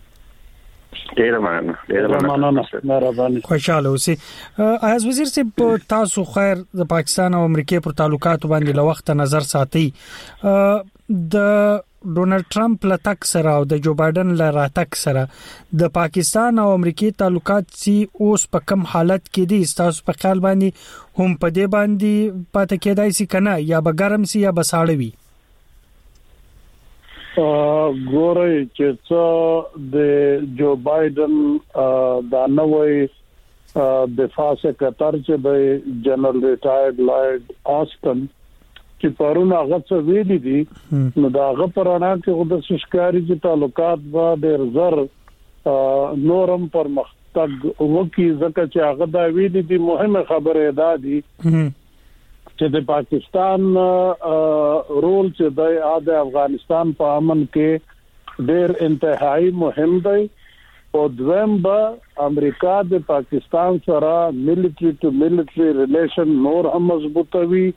ډیر مننه ډیر مننه مهرباني. خوشاله اوسئ. ایاز وزیر صاحب تاسو خیر د پاکستان او امریکا پر تعلقات باندې له وخت نظر ساتي. د ډونالد ټرمپ له تک سره او د جو بایدن له راتک سره د پاکستان او امریکا تعلقات سي اوس په کم حالت کې دي؟ تاسو په خیال باندې هم په دې باندې پاتې کېدای شي کنه یا به ګرم سي یا به ساړه وي؟ ګورئ چې څه د جو بایدن دا نوې دفاع سکرټر چې د جنرال ریټایرډ لارډ آسټن چې پرون هغه څه ویلي دي نو دا هغه پرانا کې د سشکاري چې تعلقات به ډېر زر نورم پر مختګ وکي ځکه چې هغه دا ویلي دي مهمه خبره ده دي چې د پاکستان رول چې د افغانستان په امن کې ډېر انتهایی مهم دی او دویم به امریکا د پاکستان سره ملټری ټو ملټری ریلیشن نور هم مضبوطوي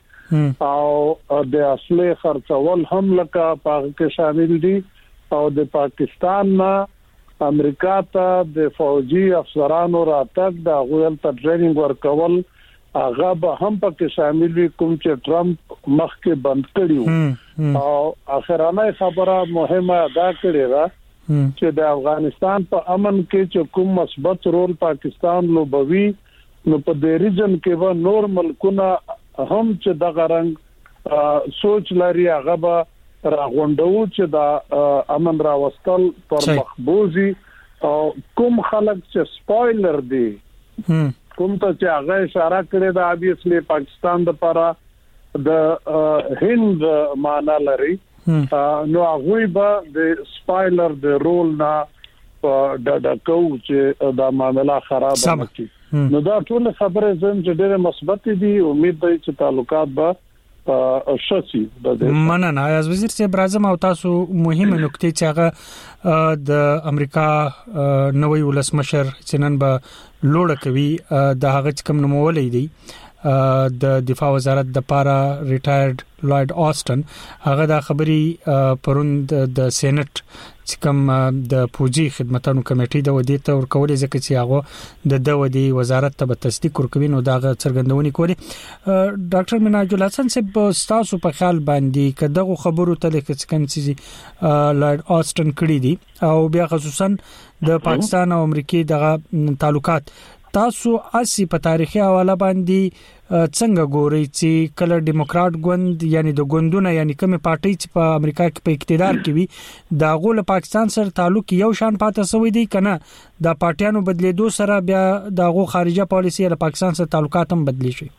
او د اصلي خرڅول هم لکه پاک کې شامل دي او د پاکستان نه امریکا ته د فوجي افسرانو راتګ د غوړل ته ټریننګ ورکول هغه به هم پکې شامل وي کوم چې ټرمپ مخکې بند کړیو او اخرانه خبره مهمه ادا کړې ده چې د افغانستان په امن کې چې کوم مثبت رول پاکستان لوبوي نو په دې ریجن کې به نور ملکونه هم چې د غرنګ سوچ لري هغه به راغونډو چې د امن راوستل پر مخبوزي او کوم خلک چې سپویلر دي کوم ته چې هغه اشاره کړې ده ابویسلی پاکستان د لپاره د هند معنا لري نو هغه به د سپایلر د رول نه د د کو چې دا معاملې خراب نشي نو دا ټول خبره زم چې ډېر مثبت دي امید دی چې تعلقات به شاسي مننه. ایاز وزیر صاحب راځم او تاسو مهمه نکته چې هغه د امریکا نوې ولسمشر چې نن به لوړه کوي د هغه کوم نومولې دی د دفاع وزارت د پارا ریټایرډ لارډ آسټن هغه دا خبري پروند د سېنات چې کوم د پوجي خدماتو کمیټې د ودی ته ورکول ځکه چې هغه د د ودی وزارت ته تصدیق ورکوي نو دا څرګندونې کوي. ډاکټر منهاج الحسن صاحب تاسو په خیال باندې کداغه خبرو ته لیکل کوم چې لارډ آسټن کړی دي او بیا خصوصا د پاکستان او امریکای دغه تعلقات تاسو اسی په تاریخي حواله باندې څنګه ګورئ چې کله ډیموکرات ګوند یعنی د ګوندونه یعنی کومه پارټي چې په امریکا کې په اقتدار کې وي دا غول پاکستان سره تعلق یو شان پاتې سوی دی کنه د پارټیانو بدلیدو سره بیا دغه خارجه پالیسي له پاکستان سره تعلقات هم بدلی شي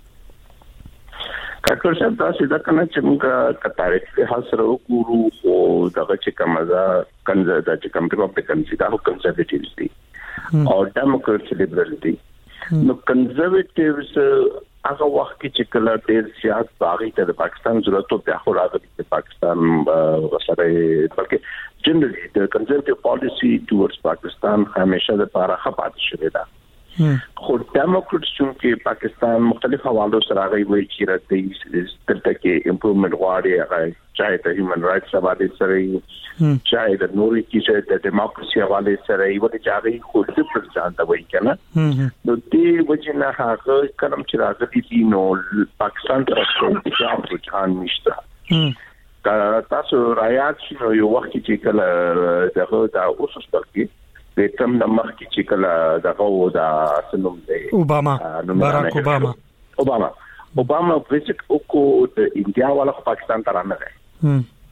کاکر صاحب تاسو دا کنه چې موږ تاریخ په حاصل وکړو او دغه چې کومه کنځه د چې کوم ریپبلیکن چې دا هو کنزرویټیوز دي او ډیموکرټس لیبرل دي نو کنزرویټیوز هغه وخت کې چې کله ډېر سیاست باغی ته د پاکستان ضرورت او بیا خو راغلی د پاکستان سره بلکې جنرالي د کنزرویټیو پالیسی ټورډز پاکستان همیشه د لپاره خپات شوې ده خو ډیموکرټس چې پاکستان مختلف حوالو سره غوي وي چې راځي دلته کې امپروومنت غواړي هغه چاهي د هیومن رائټس حواله سره چاهي د نوري کې د دیموکراسي حواله سره یو د چاغي خو د پرځان دا وایي کنه نو دې وجنه هغه کلم چې راځي دي نو پاکستان ترڅو چې افغان نشته تاسو رايات شنو یو وخت چې کله دغه د اوسس ترکی د تم د مخ کې چې کله دغه د سنوم دی اوباما باراک اوباما اوباما اوباما وزټ وکړو د انډیا والا پاکستان ته راغلی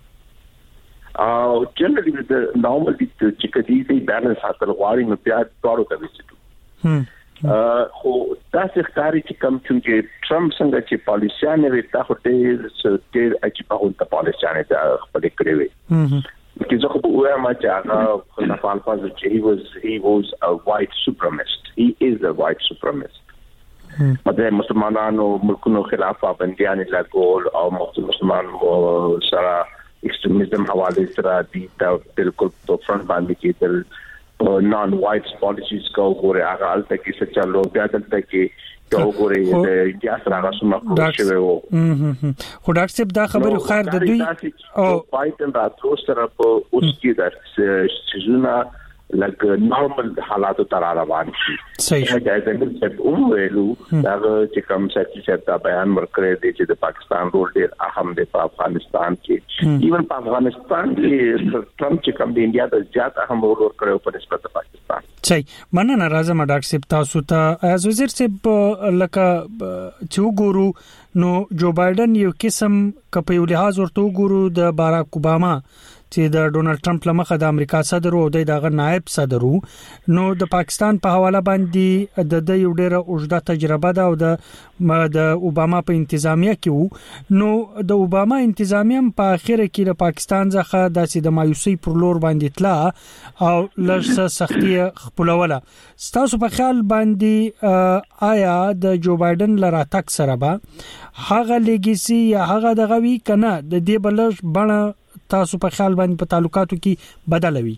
او جنرالي د نورمال چې کدي دی بیلانس حاصل غواړي نو بیا ټاړو ته وځي خو تاسو ښکاری چې کم چې ټرمپ څنګه چې پالیسیانه وي تاسو ته څه چې په هغه پالیسیانه ته خپل کړی وي because of where my jana the falfaz he was he was a white supremacist he is a white supremacist but the muslimanano mulkuno khilaf pabandiyan la gol aw musliman sara extremism hawale sara di bilkul to front bandi ki dil non white policies ko gore aga alta ki se chalo bya dalta ki کو ګوري د انډیا سره غوښمه کوشش وو خو ډاکټر صاحب دا خبره خیر د دوی او بایدن راتلو سره په اوس کې د سيزونه لکه نورمال حالات تر روان شي صحیح دا د څه ومویلو دا چې کوم څه چې دا بیان ورکړی دی چې د پاکستان رول ډیر اهم دی په افغانستان کې ایون په افغانستان کې ټرمپ چې کوم د انډیا د زیات اهم رول ورکړی په نسبت د پاکستان صحیح مننه راځم ډاکټر صاحب تاسو ته از وزیر صاحب لکه چې وګورو نو جو بایدن یو قسم کپه یو لحاظ ورته وګورو د باراک اوباما چې د ډونالد ټرمپ لمخه د امریکا صدر او دغه نائب صدر نو د پاکستان په حواله باندې د د یو ډیره اوږده تجربه ده او د د اوباما په انتظامیه کې نو د اوباما انتظامیه په اخر کې د پاکستان ځخه د د مایوسی پر لور باندې تلا او لږه سختي خپلوله ستاسو په خیال باندې آیا د جو بایدن لرا تک سره به هغه لګیسي یا هغه دغوي کنه د دې بلش بڼه تاسو په خیال باندې په تعلقاتو کې بدلوي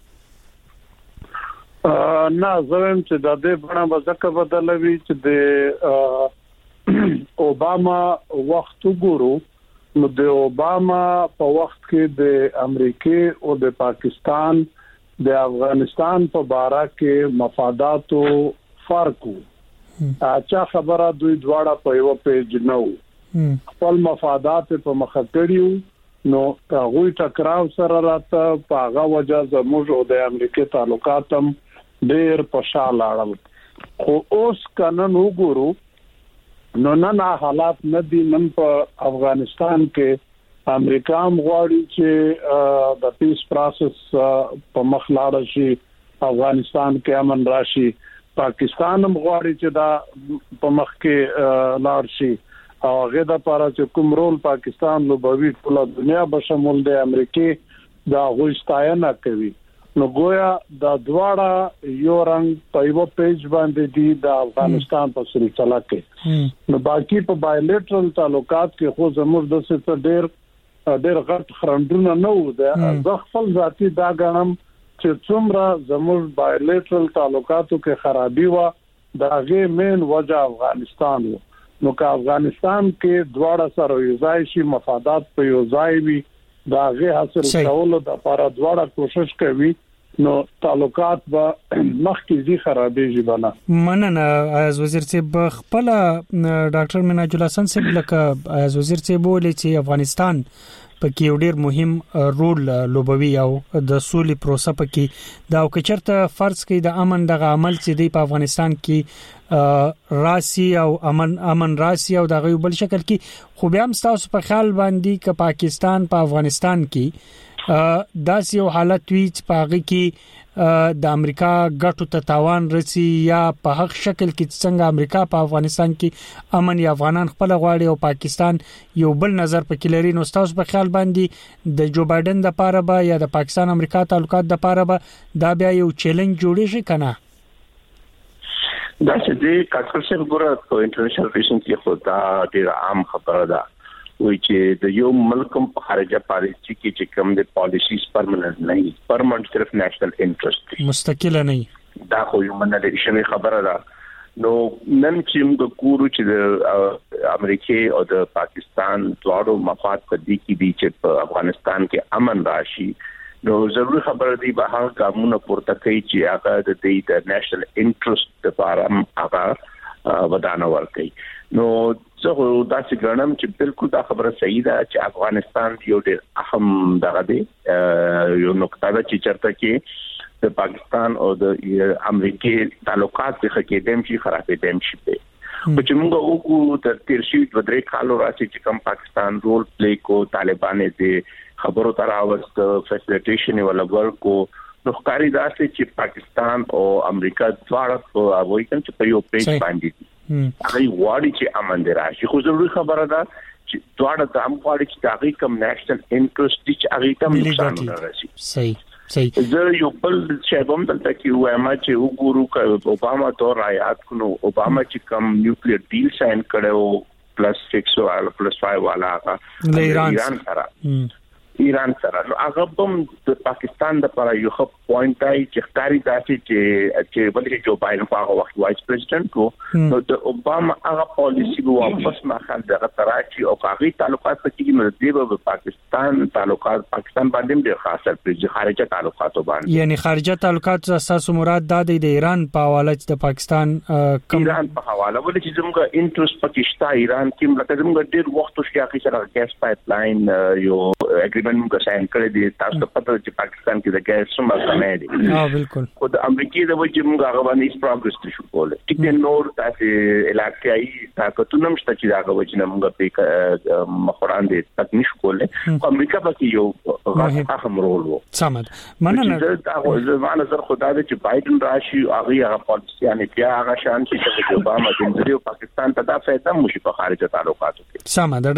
نه زم چې د دې بڼه وځکه بدلوي چې د اوباما وخت وګورو نو د اوباما په وخت کې د امریکای او د پاکستان د افغانستان په باره کې مفاداتو فرق وو اچھا خبره دوی دواړه په یو پیج نو خپل مفادات په مخ کړیو نو هغه ټکراو سره راته په هغه وجه زموږ او د امریکای تعلقات هم ډېر په شا لاړل خو اوس کنه نو ګورو نو نن حالات نه دي نن په افغانستان کې امریکا هم غواړي چې د پیس پروسس په مخ لاړ شي افغانستان کې امن راشي پاکستان هم غواړي چې دا په مخ کې لاړ شي او هغه د لپاره چې کوم رول پاکستان لوبوي ټول دنیا به شمول دی امریکای دا غوښتاینه کوي نو گویا د دواړه یو رنگ په یو پیج باندې دی د افغانستان په سلسله کې نو باقي په بایلیټرل تعلقات کې خو زموږ د څه ډېر ډېر غټ خرندونه نه و د خپل ذاتی دا غنم چې څومره زموږ بایلیټرل تعلقاتو کې خرابي و دا غي مین وجه افغانستان و نو که افغانستان کې دواړه سره یو ځای شي مفادات په یو ځای وي دا غي حاصل کولو د لپاره دواړه کوشش کوي نو تعلقات به مخکې زی خرابېږي بنا مننه از وزیر صاحب خپل ډاکټر مناج الحسن صاحب لکه از وزیر صاحب ولې چې افغانستان پکې یو ډیر مهم رول لوبوي او د سولې پروسه پکې دا او کچرته فرض کې د امن دغه عمل چې دی په افغانستان کې راسي او امن امن راسي او دغه بل شکل کې خو بیا هم تاسو په خیال باندې ک پاکستان په افغانستان کې داس یو حالت وی چې پاغي کې د امریکا ګټو ته تاوان رسي یا په حق شکل کې څنګه امریکا په افغانستان کې امن یا افغانان خپل غواړي او پاکستان یو بل نظر پکې لري نو تاسو په خیال باندې د جو بایدن د پاره به یا د پاکستان امریکا تعلقات د پاره به دا بیا یو چیلنج جوړی شي کنه دا چې د کاکسل ګره په انټرنیشنل ریلیشن کې خو دا ډیر عام خبره ده وی چې د یو ملک په خارجه پالیسي کې چې کوم د پالیسیز پرمننت نه وي پرمننت صرف نېشنل انټرست مستقله نه دا خو یو منل شي خبره ده نو نن چې موږ ګورو چې د امریکا او د پاکستان دواړو مفاد په دې کې دي چې په افغانستان کې امن راشي نو ضروري خبره دی به هغه قانون پورته کوي چې هغه د دې د نېشنل انټرست لپاره هغه ودانه ورکړي نو زه دا چې ګڼم چې بالکل دا خبره صحیح ده چې افغانستان یو ډېر اهم دغه دی یو نقطه ده چې چرته کې د پاکستان او د امریکا تعلقات د خکېدم شي خرابېدم شي په چې موږ وګورو تر تیر شي د درې کالو راځي چې کوم پاکستان رول پلی کو طالبانې دې خبرو تر اوست فیسیلیټیشن ولا ورکو نو ښکاری دا چې پاکستان او امریکا دواړه په وایي چې په یو پیج باندې دي هغه واړي چې امن دی راشي خو ضروري خبره ده چې دواړه د هم واړي چې هغه کوم نېشنل انټرست دي چې هغه کوم نقصان نه راشي صحیح صحیح زه یو بل چې کوم دلته کې وایم چې وګورو چې اوباما تور آیات کو اوباما چې کوم نیوکلیر ډیل ساين کړو پلس سکس او پلس فایو والا هغه ایران سره ایران سره نو هغه هم د پاکستان د لپاره یو ښه پوینټ دی چې ښکاری داسې چې چې بلکې جو بایدن په هغه وخت وایس پریزیدنت کو نو د اوباما هغه پالیسی به واپس مخال دغه تراشي او هغه تعلقات پکې نو د پاکستان تعلقات پاکستان باندې ډېر خاص پر خارجه تعلقات باندې یعنی خارجه تعلقات اساسو مراد د د ایران په حواله د پاکستان کوم ایران په حواله ولې چې زموږ انټرست پکې شته ایران کې لکه زموږ ډېر وخت شو چې سره ګیس پایپ لاین یو اګریمنت موږ ساين کړی دی تاسو ته پته چې پاکستان کې د ګیس څومره کمې دي ها بالکل خو د امریکای د وجه موږ هغه باندې پروګرس شو کوله چې نور تاسو علاقايي طاقتونه مشته چې هغه وجه نه موږ په مخوران دي تک نشو کوله امریکا پکې یو غاټه اهم رول وو سمد مننه دا زما نظر خدای دې چې بایدن راشي هغه هغه پالیسی یعنی بیا هغه شان چې د اوباما د دې پاکستان ته دا فائدہ مشي په خارجه تعلقاتو کې سمد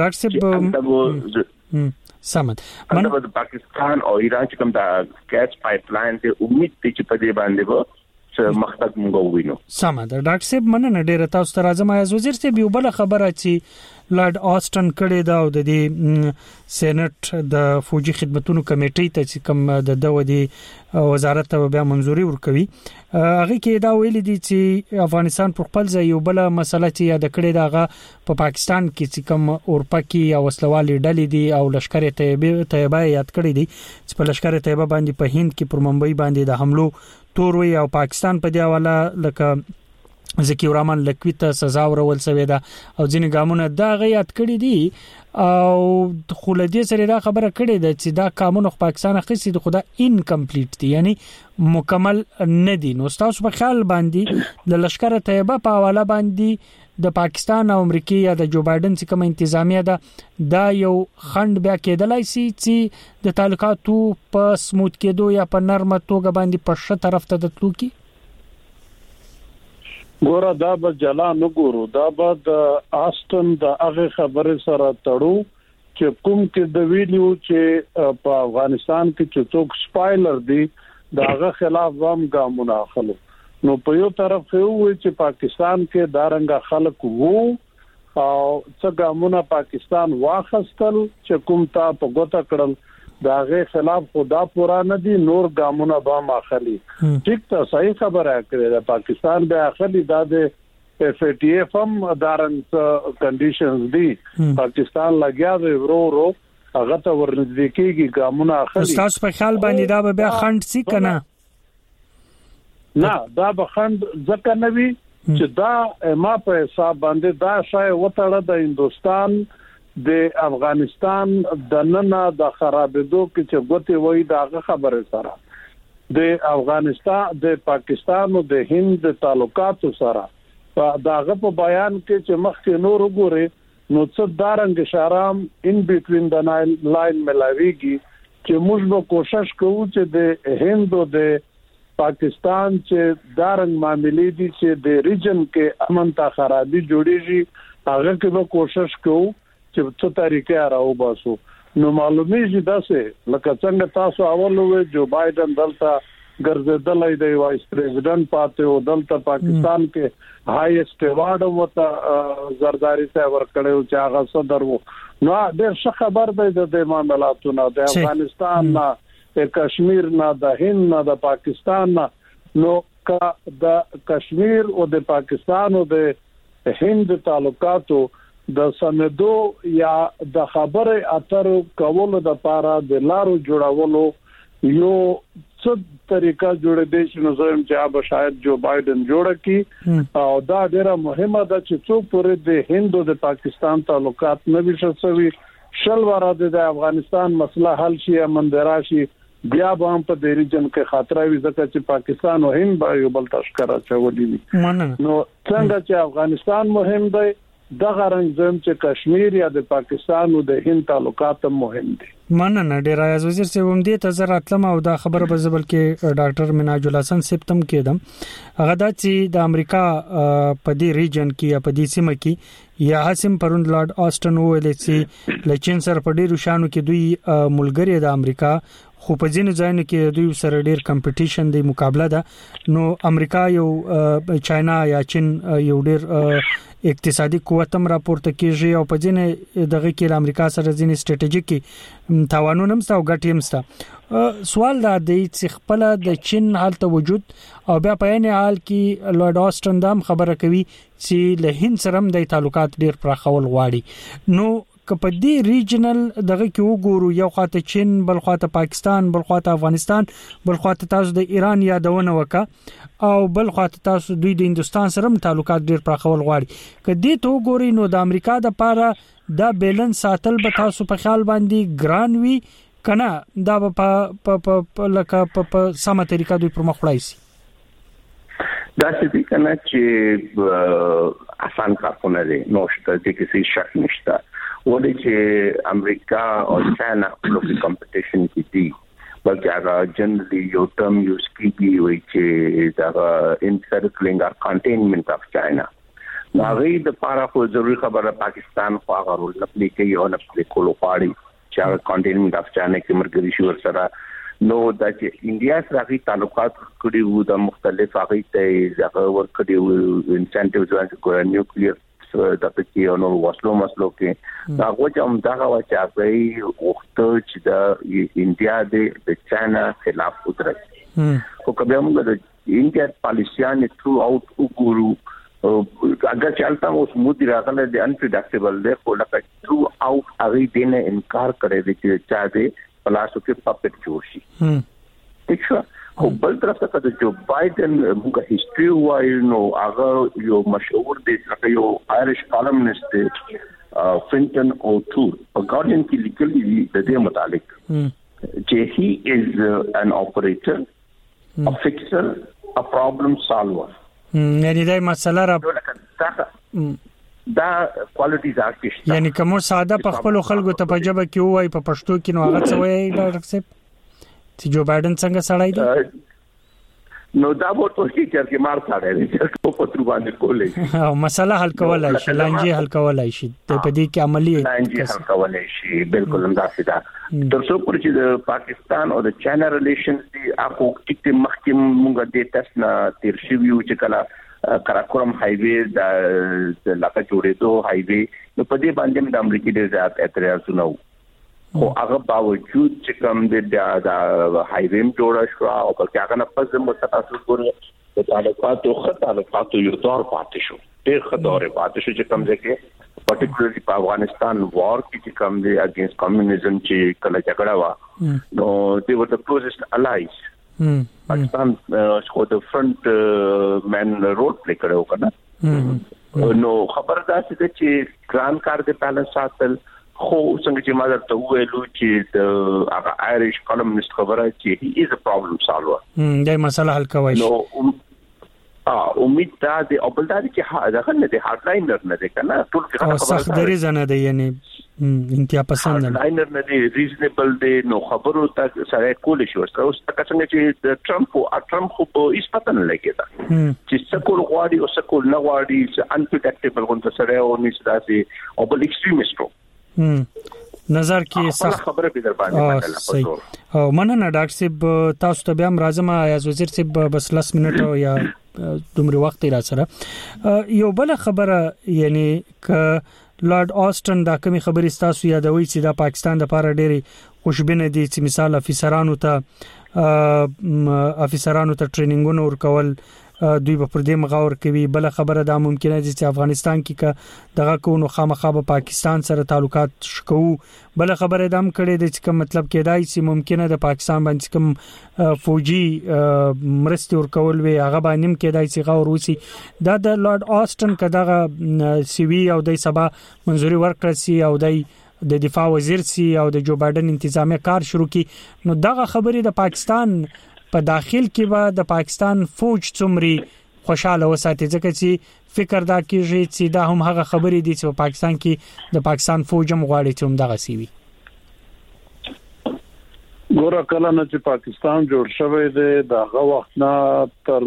ډاکټر صاحب سمد من د پاکستان او ایران چې کوم دا ګیس پایپ لاین ته امید دي چې په دې باندې به څه مقصد موږ وینو سمد ډاکټر صاحب مننه ډیره تاسو ته راځم از وزیر صاحب یو بل خبره چې لارډ آسټن کړي دا او د دې سېنات د فوجي خدماتو کمیټې ته چې کوم د دودي وزارت ته بیا منځوري ورکوي هغه کې دا ویل دي چې افغانستان په خپل ځای یو بل مسله چې یاد کړي داغه په پاکستان کې چې کوم اورپکی او وسلوالي ډلې دي او لشکره طیبه طیبه یاد کړي دي چې په لشکره طیبه باندې په هند کې پر ممبئی باندې د حملو تور وی او پاکستان په دی حواله لکه ذکر الرحمن لکوي ته سزا ورول شوې ده او ځینې ګامونه دا غیات کړی دي او خلدي سره دا خبره کړې ده چې دا قانون خو پاکستان خصي د خدا انکمپلیټ دي یعنی مکمل نه دي نو تاسو په خیال باندې د لشکره طیبه په حواله باندې د پاکستان او امریکا یا د جو بایدن چې کوم انتظامیه ده دا یو خند بیا کېدلای شي چې د تعلقاتو په سموت کېدو یا په نرمه توګه باندې په ښه طرف ته دتلو کی ګوره دا به جلا نه ګورو دا به د آسټن د هغه خبره سره تړو چې کوم کې د ویډیو چې په افغانستان کې چې څوک سپایلر دی داغه خلاف هم ګامونه اخلو نو په یو طرف یو چې پاکستان کې دارنګ خلک وو او څنګه ګامونه پاکستان واخستل چې کوم تا په ګوته کړل داغه خلاف خدا پورا نه دي نور ګامونه با ماخلي ټیک ته صحیح خبره کړې ده پاکستان به اخلي د اف ای ټی اف هم دارنګ کنډیشنز دي پاکستان لګیا دی ورو ورو هغه ته ورنږدې کېږي ګامونه اخلي تاسو په خیال باندې دا به بیا خند سي کنه نه دا به خند ځکه نه وي چې دا ما په حساب باندې دا شای وټړه د هندستان د افغانستان د نننه د خرابېدو کې چې ګوتې وای دا خبره سره د افغانستان د پاکستان او د هند تعلقاتو سره داغه په بیان کې چې مخکې نور وګوري نو څه دارنګ شارام ان بټوین د لاین ملاویږي چې موږ به کوشش کوو چې د هند او د پاکستان چې دارنګ معاملې دي چې د ریجن کې امن ته خرابي جوړیږي هغه کې به کوشش کوو چې څه طریقې راو باسو نو معلومیږي داسې لکه څنګه تاسو اول وې جو بایدن دلته ګرځیدلای دی وایس پریزیدنت پاتې او دلته پاکستان کې هایست ایوارډ وته زرداری صاحب ورکړیو چې هغه صدر وو نو ډېر ښه خبر دی د معاملاتو نه د افغانستان نه د کشمیر نه د هند نه د پاکستان نه نو کا د کشمیر او د پاکستان او د هند تعلقاتو د سندو یا د خبره اترو کولو د پاره د لارو جوړولو یو څه طریقه جوړې دي چې نو زم چې اب شاید جو بایدن جوړ کی او دا ډیره مهمه ده چې څوک پرې د هند او د پاکستان تعلقات نه وشسوي شل وراده د افغانستان مسله حل شي امن دراشي بیا به هم په د ریجن کې خطر وي ځکه چې پاکستان او هند به یو بل تشکر اچولي وي نو څنګه چې افغانستان مهم دی دغه رنګ زم چې کشمیر یا د پاکستان او د هند تعلقات مهم دي مننه ډیر ایاز وزیر سیوم دي ته زه راتلم او دا خبره به زبل کې ډاکټر مناج الحسن سپتم کېدم هغه د چې د امریکا په دې ریجن کې یا په دې سیمه کې یا حسم پروند لارد آسټن ویل چې لچین سره په ډیرو شانو کې دوی ملګری د امریکا خو په ځینې ځایونو کې دوی سره ډیر کمپټیشن دی مقابله ده نو امریکا یو چاینا یا چین یو ډیر اقتصادي قوت هم راپورته کیږي او په ځینې دغه کې امریکا سره ځینې سټریټیجیک توانونه هم او ګټې هم ستا سوال دا دی چې خپل د چین حالت وجود او بیا په یعنی حال کې لارد آسټن دام خبره کوي چې له هند سره هم د تعلقات ډیر پراخول غواړي نو کپه دی ریجنل دغه کې وګورو یو خاطه چین بل خاطه پاکستان بل خاطه افغانستان بل خاطه تاسو د ایران یادونه وکا او بل خاطه تاسو دوی د هندستان سره تعلقات ډیر پراخول غواړي کدی ته وګوري نو د امریکا د پاره دا بیلنس ساتل به تاسو په خیال باندې ګران وی کنه دا په په لکه په سمه طریقه دوی پر مخ وړای شي دا چې کنه چې آسان کارونه دي نو شته چې څه شک نشته ولې چې امریکا او چاینا په کمپټیشن کې دي بلکې هغه جنرالي یو ټرم یوز کیږي وایي چې دا انسرکلینګ اور کنټینمنت اف چاینا نو هغه د پاره خو ضروري خبره پاکستان خو هغه رول نه پلی کوي او نه پلی کولو پاړي چې هغه کنټینمنت اف چاینا کې مرګري شو سره نو د انډیا سره تعلقات کړي وو د مختلف هغه ته هغه ور کړي وو انسنټیوز ورکړي نیوکلیر د پکې نو وسلو مسلو کې دا غوښه هم دا غوا چې هغه وخت چې د انډیا د چاینا خلاف ودرېږي خو کله موږ د انډیا پالیسیان ثرو اوټ وګورو اگر چلتا اوس مودي راغله د انپریډکټیبل دی خو لکه ثرو اوټ هغه دینه انکار کړی دی چې چا دې پلاسو کې پپټ جوړ شي ٹھیک خو بل طرف ته د جو بایدن موږ هیستوري وایو نو هغه یو مشهور دی چې یو آیریش کالمنست دی فرینټن او ټور په ګارډین کې لیکلي دي د دې متعلق چې هی از ان اپریټر ا فکسر ا پرابلم سالور یعنی دا مسله را دا کوالټیز آرټیست یعنی کوم ساده په خپل خلکو ته په جبه کې وای په پښتو کې نو هغه څه وای ډاکټر صاحب چې جو بایدن څنګه سړای دی نو دا ورته چې چې مار ساړی دی چې په تر باندې کولې او مسله حل کولای شي لانجه حل کولای شي ته په دې کې عملی لانجه حل کولای شي بالکل همداسې ده تر څو پر چې د پاکستان او د چاینا ریلیشنز دی هغه ټیک مخکې موږ د تاسو نه تیر شو چې کله کراکورم هایوی د لکه جوړېدو هایوی نو په دې باندې د امریکای د زیات اعتراضونه خو هغه باوجود چې کوم د هایوی جوړ شو او په هغه نه پس د متاسف ګورې د تعلقاتو خط تعلقاتو یو دور پاتې شو ډېر خطر پاتې شو چې کوم ځکه پرټیکولرلی په افغانستان وار کې کوم دی اگینست کمیونزم چې کله جګړه وا نو دی ور د کلوزست الایز پاکستان خو د فرنٹ مین رول پلی کړو کنه نو خبردار چې ګران کار د بیلنس ساتل خو څنګه چې ما درته وویلو چې د هغه آیریش کالمنست خبره چې هی از ا پرابلم سالور هم دا مسله حل کوي نو ا امید دا د اوبلدار چې دا نه د هارد لاینر نه ده کنه ټول خبره سخت دریز نه ده یعنی انتیا پسند نه لاینر نه دی ریزنبل دی نو خبرو ته سره کول شي ورته اوس څنګه چې د ټرمپ او ټرمپ خو په هیڅ پته نه لګیدا چې سکول غواړي او سکول نه غواړي چې انپریډکټیبل غونډه سره او نشداسي او بل ایکستریمیستو نظر کې سخت خبره به در باندې مطلب او مننه ډاکټر صاحب تاسو ته بیا راځم ایاز وزیر صاحب بس لاس منټ یا دومره وخت را سره یو بل خبره یعنی ک لارد آسټن دا کومي خبرې تاسو یادوي چې د پاکستان د لپاره ډېری خوشبینه دي چې مثال افسرانو ته افسرانو ته ټریننګونه ورکول دوی په پردې مغاور کوي بل خبره دا ممکنه دي چې افغانستان کې ک دغه کو نو خامخا په پاکستان سره تعلقات شکو بل خبره دا هم کړي د چې مطلب کېدای چې ممکنه د پاکستان باندې کوم فوجي مرستي ورکول وي هغه باندې هم کېدای چې غوړ وسی دا د لارد آسټن کداغه سی وی او د سبا منځوري ورکړه سی او د د دفاع وزیر سی او د جو بایدن انتظامی کار شروع کی نو دغه خبرې د پاکستان په داخل کې به د پاکستان فوج څومره خوشاله وساتي ځکه چې فکر دا کیږي چې دا هم هغه خبرې دي چې په پاکستان کې د پاکستان فوج هم غواړي چې هم دغه سی وي ګوره کله نه چې پاکستان جوړ شوی دی دغه وخت نه تر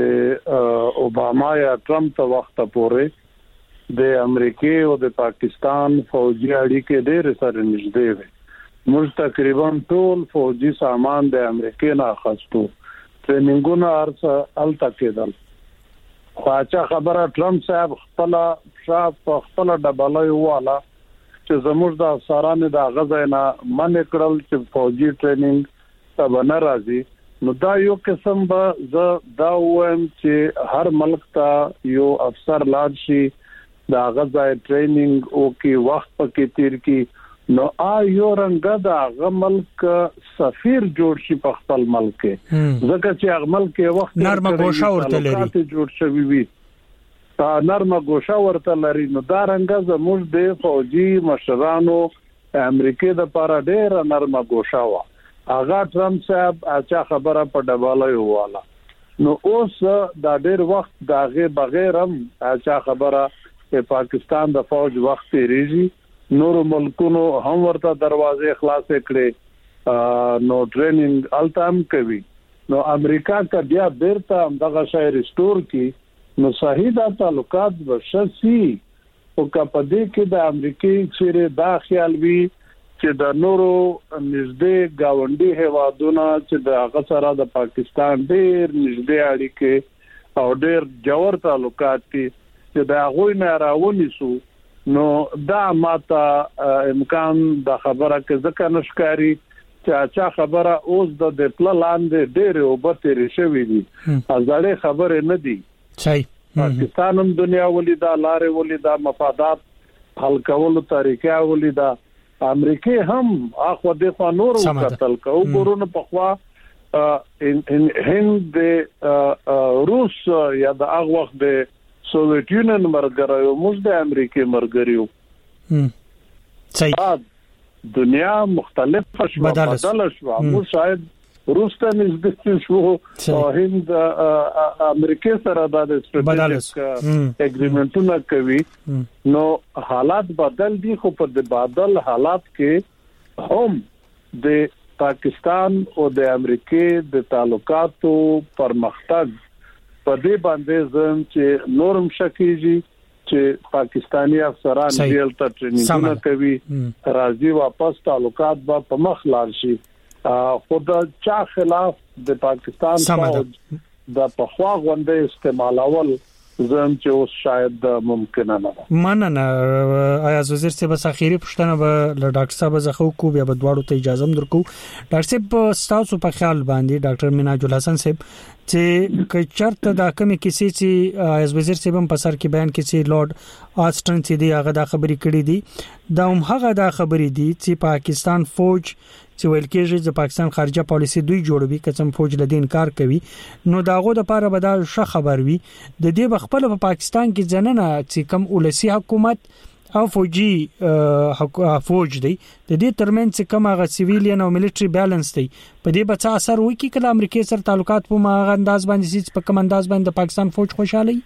د اوباما یا ټرمپ ته وخت پورې د امریکای او د پاکستان فوجي اړیکې ډېر سره نږدې وي موږ تقریبا ټول فوجي سامان د امریکای نه اخستو ټریننګونه ارڅ الته کېدل خواچا خبره ټرمپ صاحب خپل شاپ خپل ډبلای والا چې زموږ د افسرانو د غزا نه من کړل چې فوجي ټریننګ ته بنا راځي نو دا یو قسم به ز دا وایم چې هر ملک ته یو افسر لاړ شي د غزا ټریننګ او کې وخت پکې تیر کی نو آ یو رنګ دا غملک سفیر جوړ شي په خپل ملک ځکه چې هغه ملک وخت نرمه ګوښه ورته لري جوړ شوی وي تا نرمه ګوښه ورته لري نو دا رنګ زموږ د فوجي مشرانو امریکای د لپاره ډېر نرمه ګوښه وا هغه ټرمپ صاحب اچھا خبره په ډبالای واله نو اوس دا ډېر وخت داغه بغیر هم اچھا خبره په پاکستان د فوج وخت ریږي نور ملکونو هم ورته دروازې خلاص کړي نو ټریننګ التام کوي نو امریکا کا بیا بیرته دغه شای ریسټور کی نو صحیح دا تعلقات وشسي او کپدې کې د امریکای سره دا خیال وی چې د نورو نږدې گاونډي هوادونو چې د هغه سره د پاکستان ډېر نږدې اړیکې او ډېر جوړ تعلقات دي چې دا غوي نه راونی سو نو دا ماته امکان د خبره کې ځکه نشکاري چې اچھا خبره اوس د پلان د ډېر او بتر شوی دي ازاړي خبره نه دي صحیح پاکستان هم دنیا ولیدا لارې ولیدا مفادات حل کولو طریقې ولیدا امریکای هم اخو د قانون قتل کو ګورونه په خوا هند روس یا د هغه وخت د سوویت یونین مرګریو موږ د امریکای مرګریو صحیح دنیا مختلف شو بدل شو موږ شاید روس ته نږدې شو او هند امریکای سره د استراتیژیک اګریمنټونه کوي نو حالات بدل دي خو په د بدل حالات کې هم د پاکستان او د امریکای د تعلقاتو پرمختګ په دې باندې زم چې نورم شکیږي چې پاکستانی افسران ډیل ته ټریننګونه کوي راځي واپس تعلقات به په مخ لاړ شي خود چا خلاف د پاکستان فوج د پخوا غونډې استعمالول زم چې اوس شاید ممکن نه ده مننه ایاز وزیر صاحب اخیری پښتنه به له ډاکټر صاحب زخه کو بیا به دواړو ته اجازه درکو ډاکټر صاحب تاسو په خیال باندې ډاکټر مناج الحسن صاحب چې کچرته دا کومې کیسې چې ایاز وزیر صاحب په سر کې بیان کړي چې لارد آسټن چې دی هغه دا خبرې کړې دي دا هم هغه دا خبرې دي چې پاکستان فوج چې ویل کېږي چې پاکستان خارجه پالیسی دوی جوړوي کچم فوج له دین کار کوي نو داغه د لپاره به دا ښه خبر وي د دې بخپل په پاکستان کې ځننه چې کم ولسی حکومت او فوجي فوج دی د دې ترمنځ کوم هغه سیویلین او ملټری بیلانس دی په دې به څه اثر وکړي کله امریکای سره تعلقات په ماغه انداز باندې سیس په کوم انداز باندې پاکستان فوج خوشاله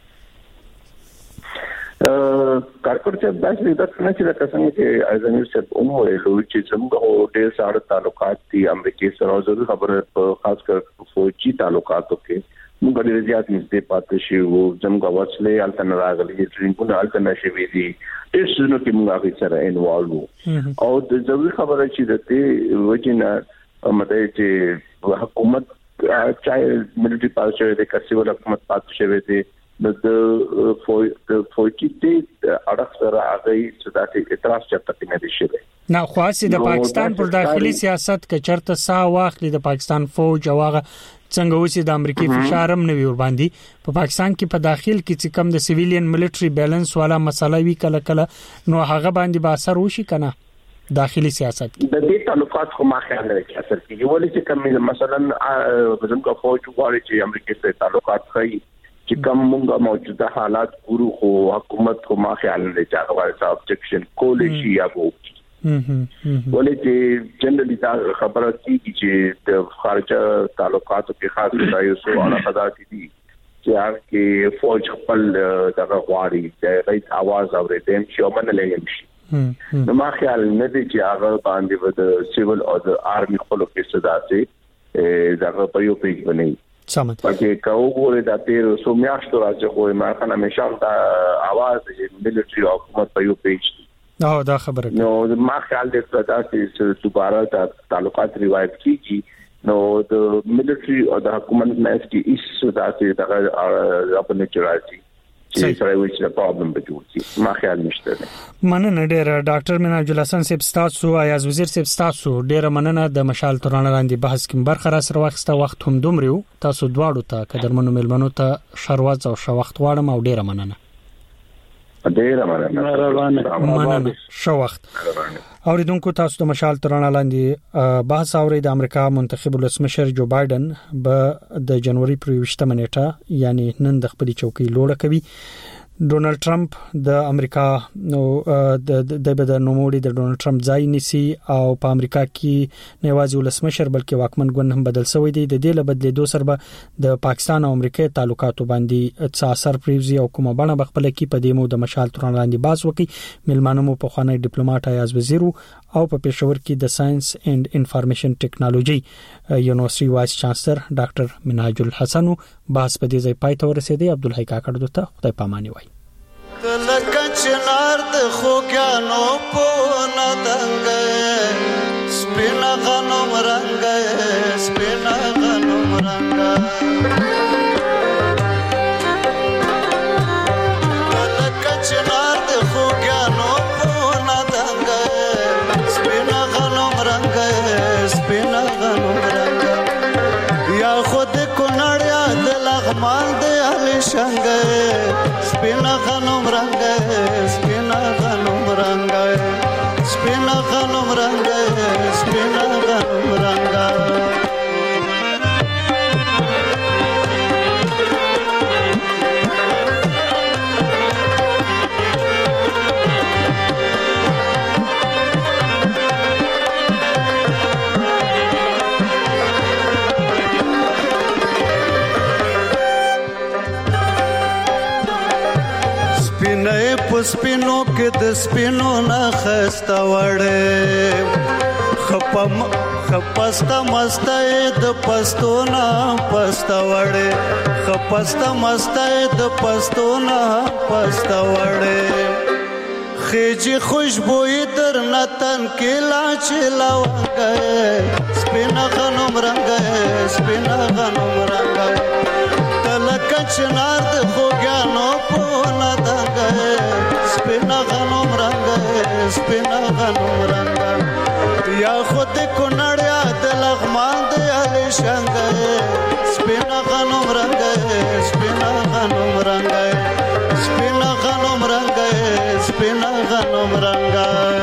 کارکړ چې داسې د څنګه چې د څنګه چې ازمیر صاحب عمر له چې څنګه ډېر ساده تعلقات دي امریکای سره ضرور خبره په خاص کر فوجي تعلقاتو کې موږ ډېر زیات نږدې پاتې شو زموږ وسلې التن راغلي ټرینګونه التن شوي دي ډېر څه نو کې موږ هغه سره انوالو او د ضروري خبره چې د دې وجنه مده چې حکومت چای ملټری پالچر د کسیول حکومت پاتې شوی دی د فوج د فوجي د اړخ سره هغه ستاسو اعتراض چاته نه دي شوی نه خاصه د پاکستان پر داخلي سیاست کې چرته سا واخلي د پاکستان فوج او هغه څنګه وسی د امریکای فشار هم نه وي ور باندې په پاکستان کې په داخل کې چې کم د سیویلین ملټری بیلانس والا مسله وی کله کله نو هغه باندې به اثر وشي کنه داخلي سیاست د دې تعلقات خو ما خیال لري چې اثر کوي ولې چې کم مثلا زموږ فوج غواړي چې امریکای سره تعلقات کوي چې کوم موږ موجوده حالات ګورو خو حکومت خو ما خیال لري چې هغه څه ابجیکشن کول شي یا وو ولې چې جنرالي دا خبره کیږي چې د خارجه تعلقاتو کې خاص ځای سو علاقات دي چې هغه کې فوج خپل دغه غواړي د غیت आवाज اورېدم چې ومنه لګم شي نو ما خیال نه دي چې هغه باندې د سیول او د آرمي خپل کې صدا سي دغه په یو پیج باندې سمه پکې کاوګورې د تیر سو میاشتو راځي خو ما کنه مشام دا आवाज د ملټری حکومت په یو پیج نو دا خبره نو ما خیال دې دا چې دوباره د تعلقات روایت کیږي نو د ملټری او د حکومت مېس کې ایس داسې دغه خپل چرایي چې سره وایي چې پرابلم به جوړ شي ما خیال نشته مننه ډیر ډاکټر مناج الحسن صاحب تاسو ایاز وزیر صاحب تاسو ډیر مننه د مشال ترانه لاندې بحث کې برخه را سره وخت وخت هم دومره تاسو دواړو ته قدرمنو ملمنو ته شروات او شو وخت واړم او ډیر مننه ډیر مننه مننه شو وخت اوریدونکو تاسو د مشال ترانه لاندې بحث اوري د امریکا منتخب ولسمشر جو بایدن به د جنوري پر یوشتمه نیټه یعنی نن د خپل چوکۍ لوړه کوي ډونالد ټرمپ د امریکا نو د د نوموړي د ډونالد ټرمپ ځای نسی او په امریکا کې نه یوازې ولسمشر بلکې واکمن ګوند هم بدل شوی دی د دې لبدلې دوه سره د پاکستان او امریکا تعلقاتو باندې څه اثر پریوزي او کومه بڼه بخپل کې په دې مو د مشال تران لاندې باز وکي ملمانو مو په خوانی ډیپلوماټ ایاز وزیر او په پېښور کې د ساينس اند انفارمیشن ټیکنالوژي یونیورسيټي وایس چانسلر ډاکټر مناج الحسن باز په دې ځای پای ته ورسېدی عبدالحی کاکړ دته خدای پاماني وای لکه چنار د خوګانو په ندنګ سپینا غنوم رنگ سپینا غنوم رنگ لکه چنار د خوګانو په ندنګ سپینا غنوم رنگ سپینا غنوم رنگ یا خود کونړیا د لغمان د علي شنګ سپینا غنوم رنگ سپینا غنوم رنگ سپینا غنوم رنگ سپینا غنوم رنگ سپینو کې د سپینو نه خسته وړې خپم خپستا مستای د پستو نه پستا وړې خپستا مستای د پستو نه پستا وړې خېجی خوشبوئی در نتن کې لا چلاوګې سپینا غنوم رنگ سپینا غنوم رنگ تلک چنار د خوګانو په ندنګ سپینا غنوم رنگ سپینا غنوم رنگ یا خود کونړیا د لغمان د علي شنګ سپینا غنوم رنگ سپینا غنوم رنگ سپینا غنوم رنگ سپینا غنوم رنگ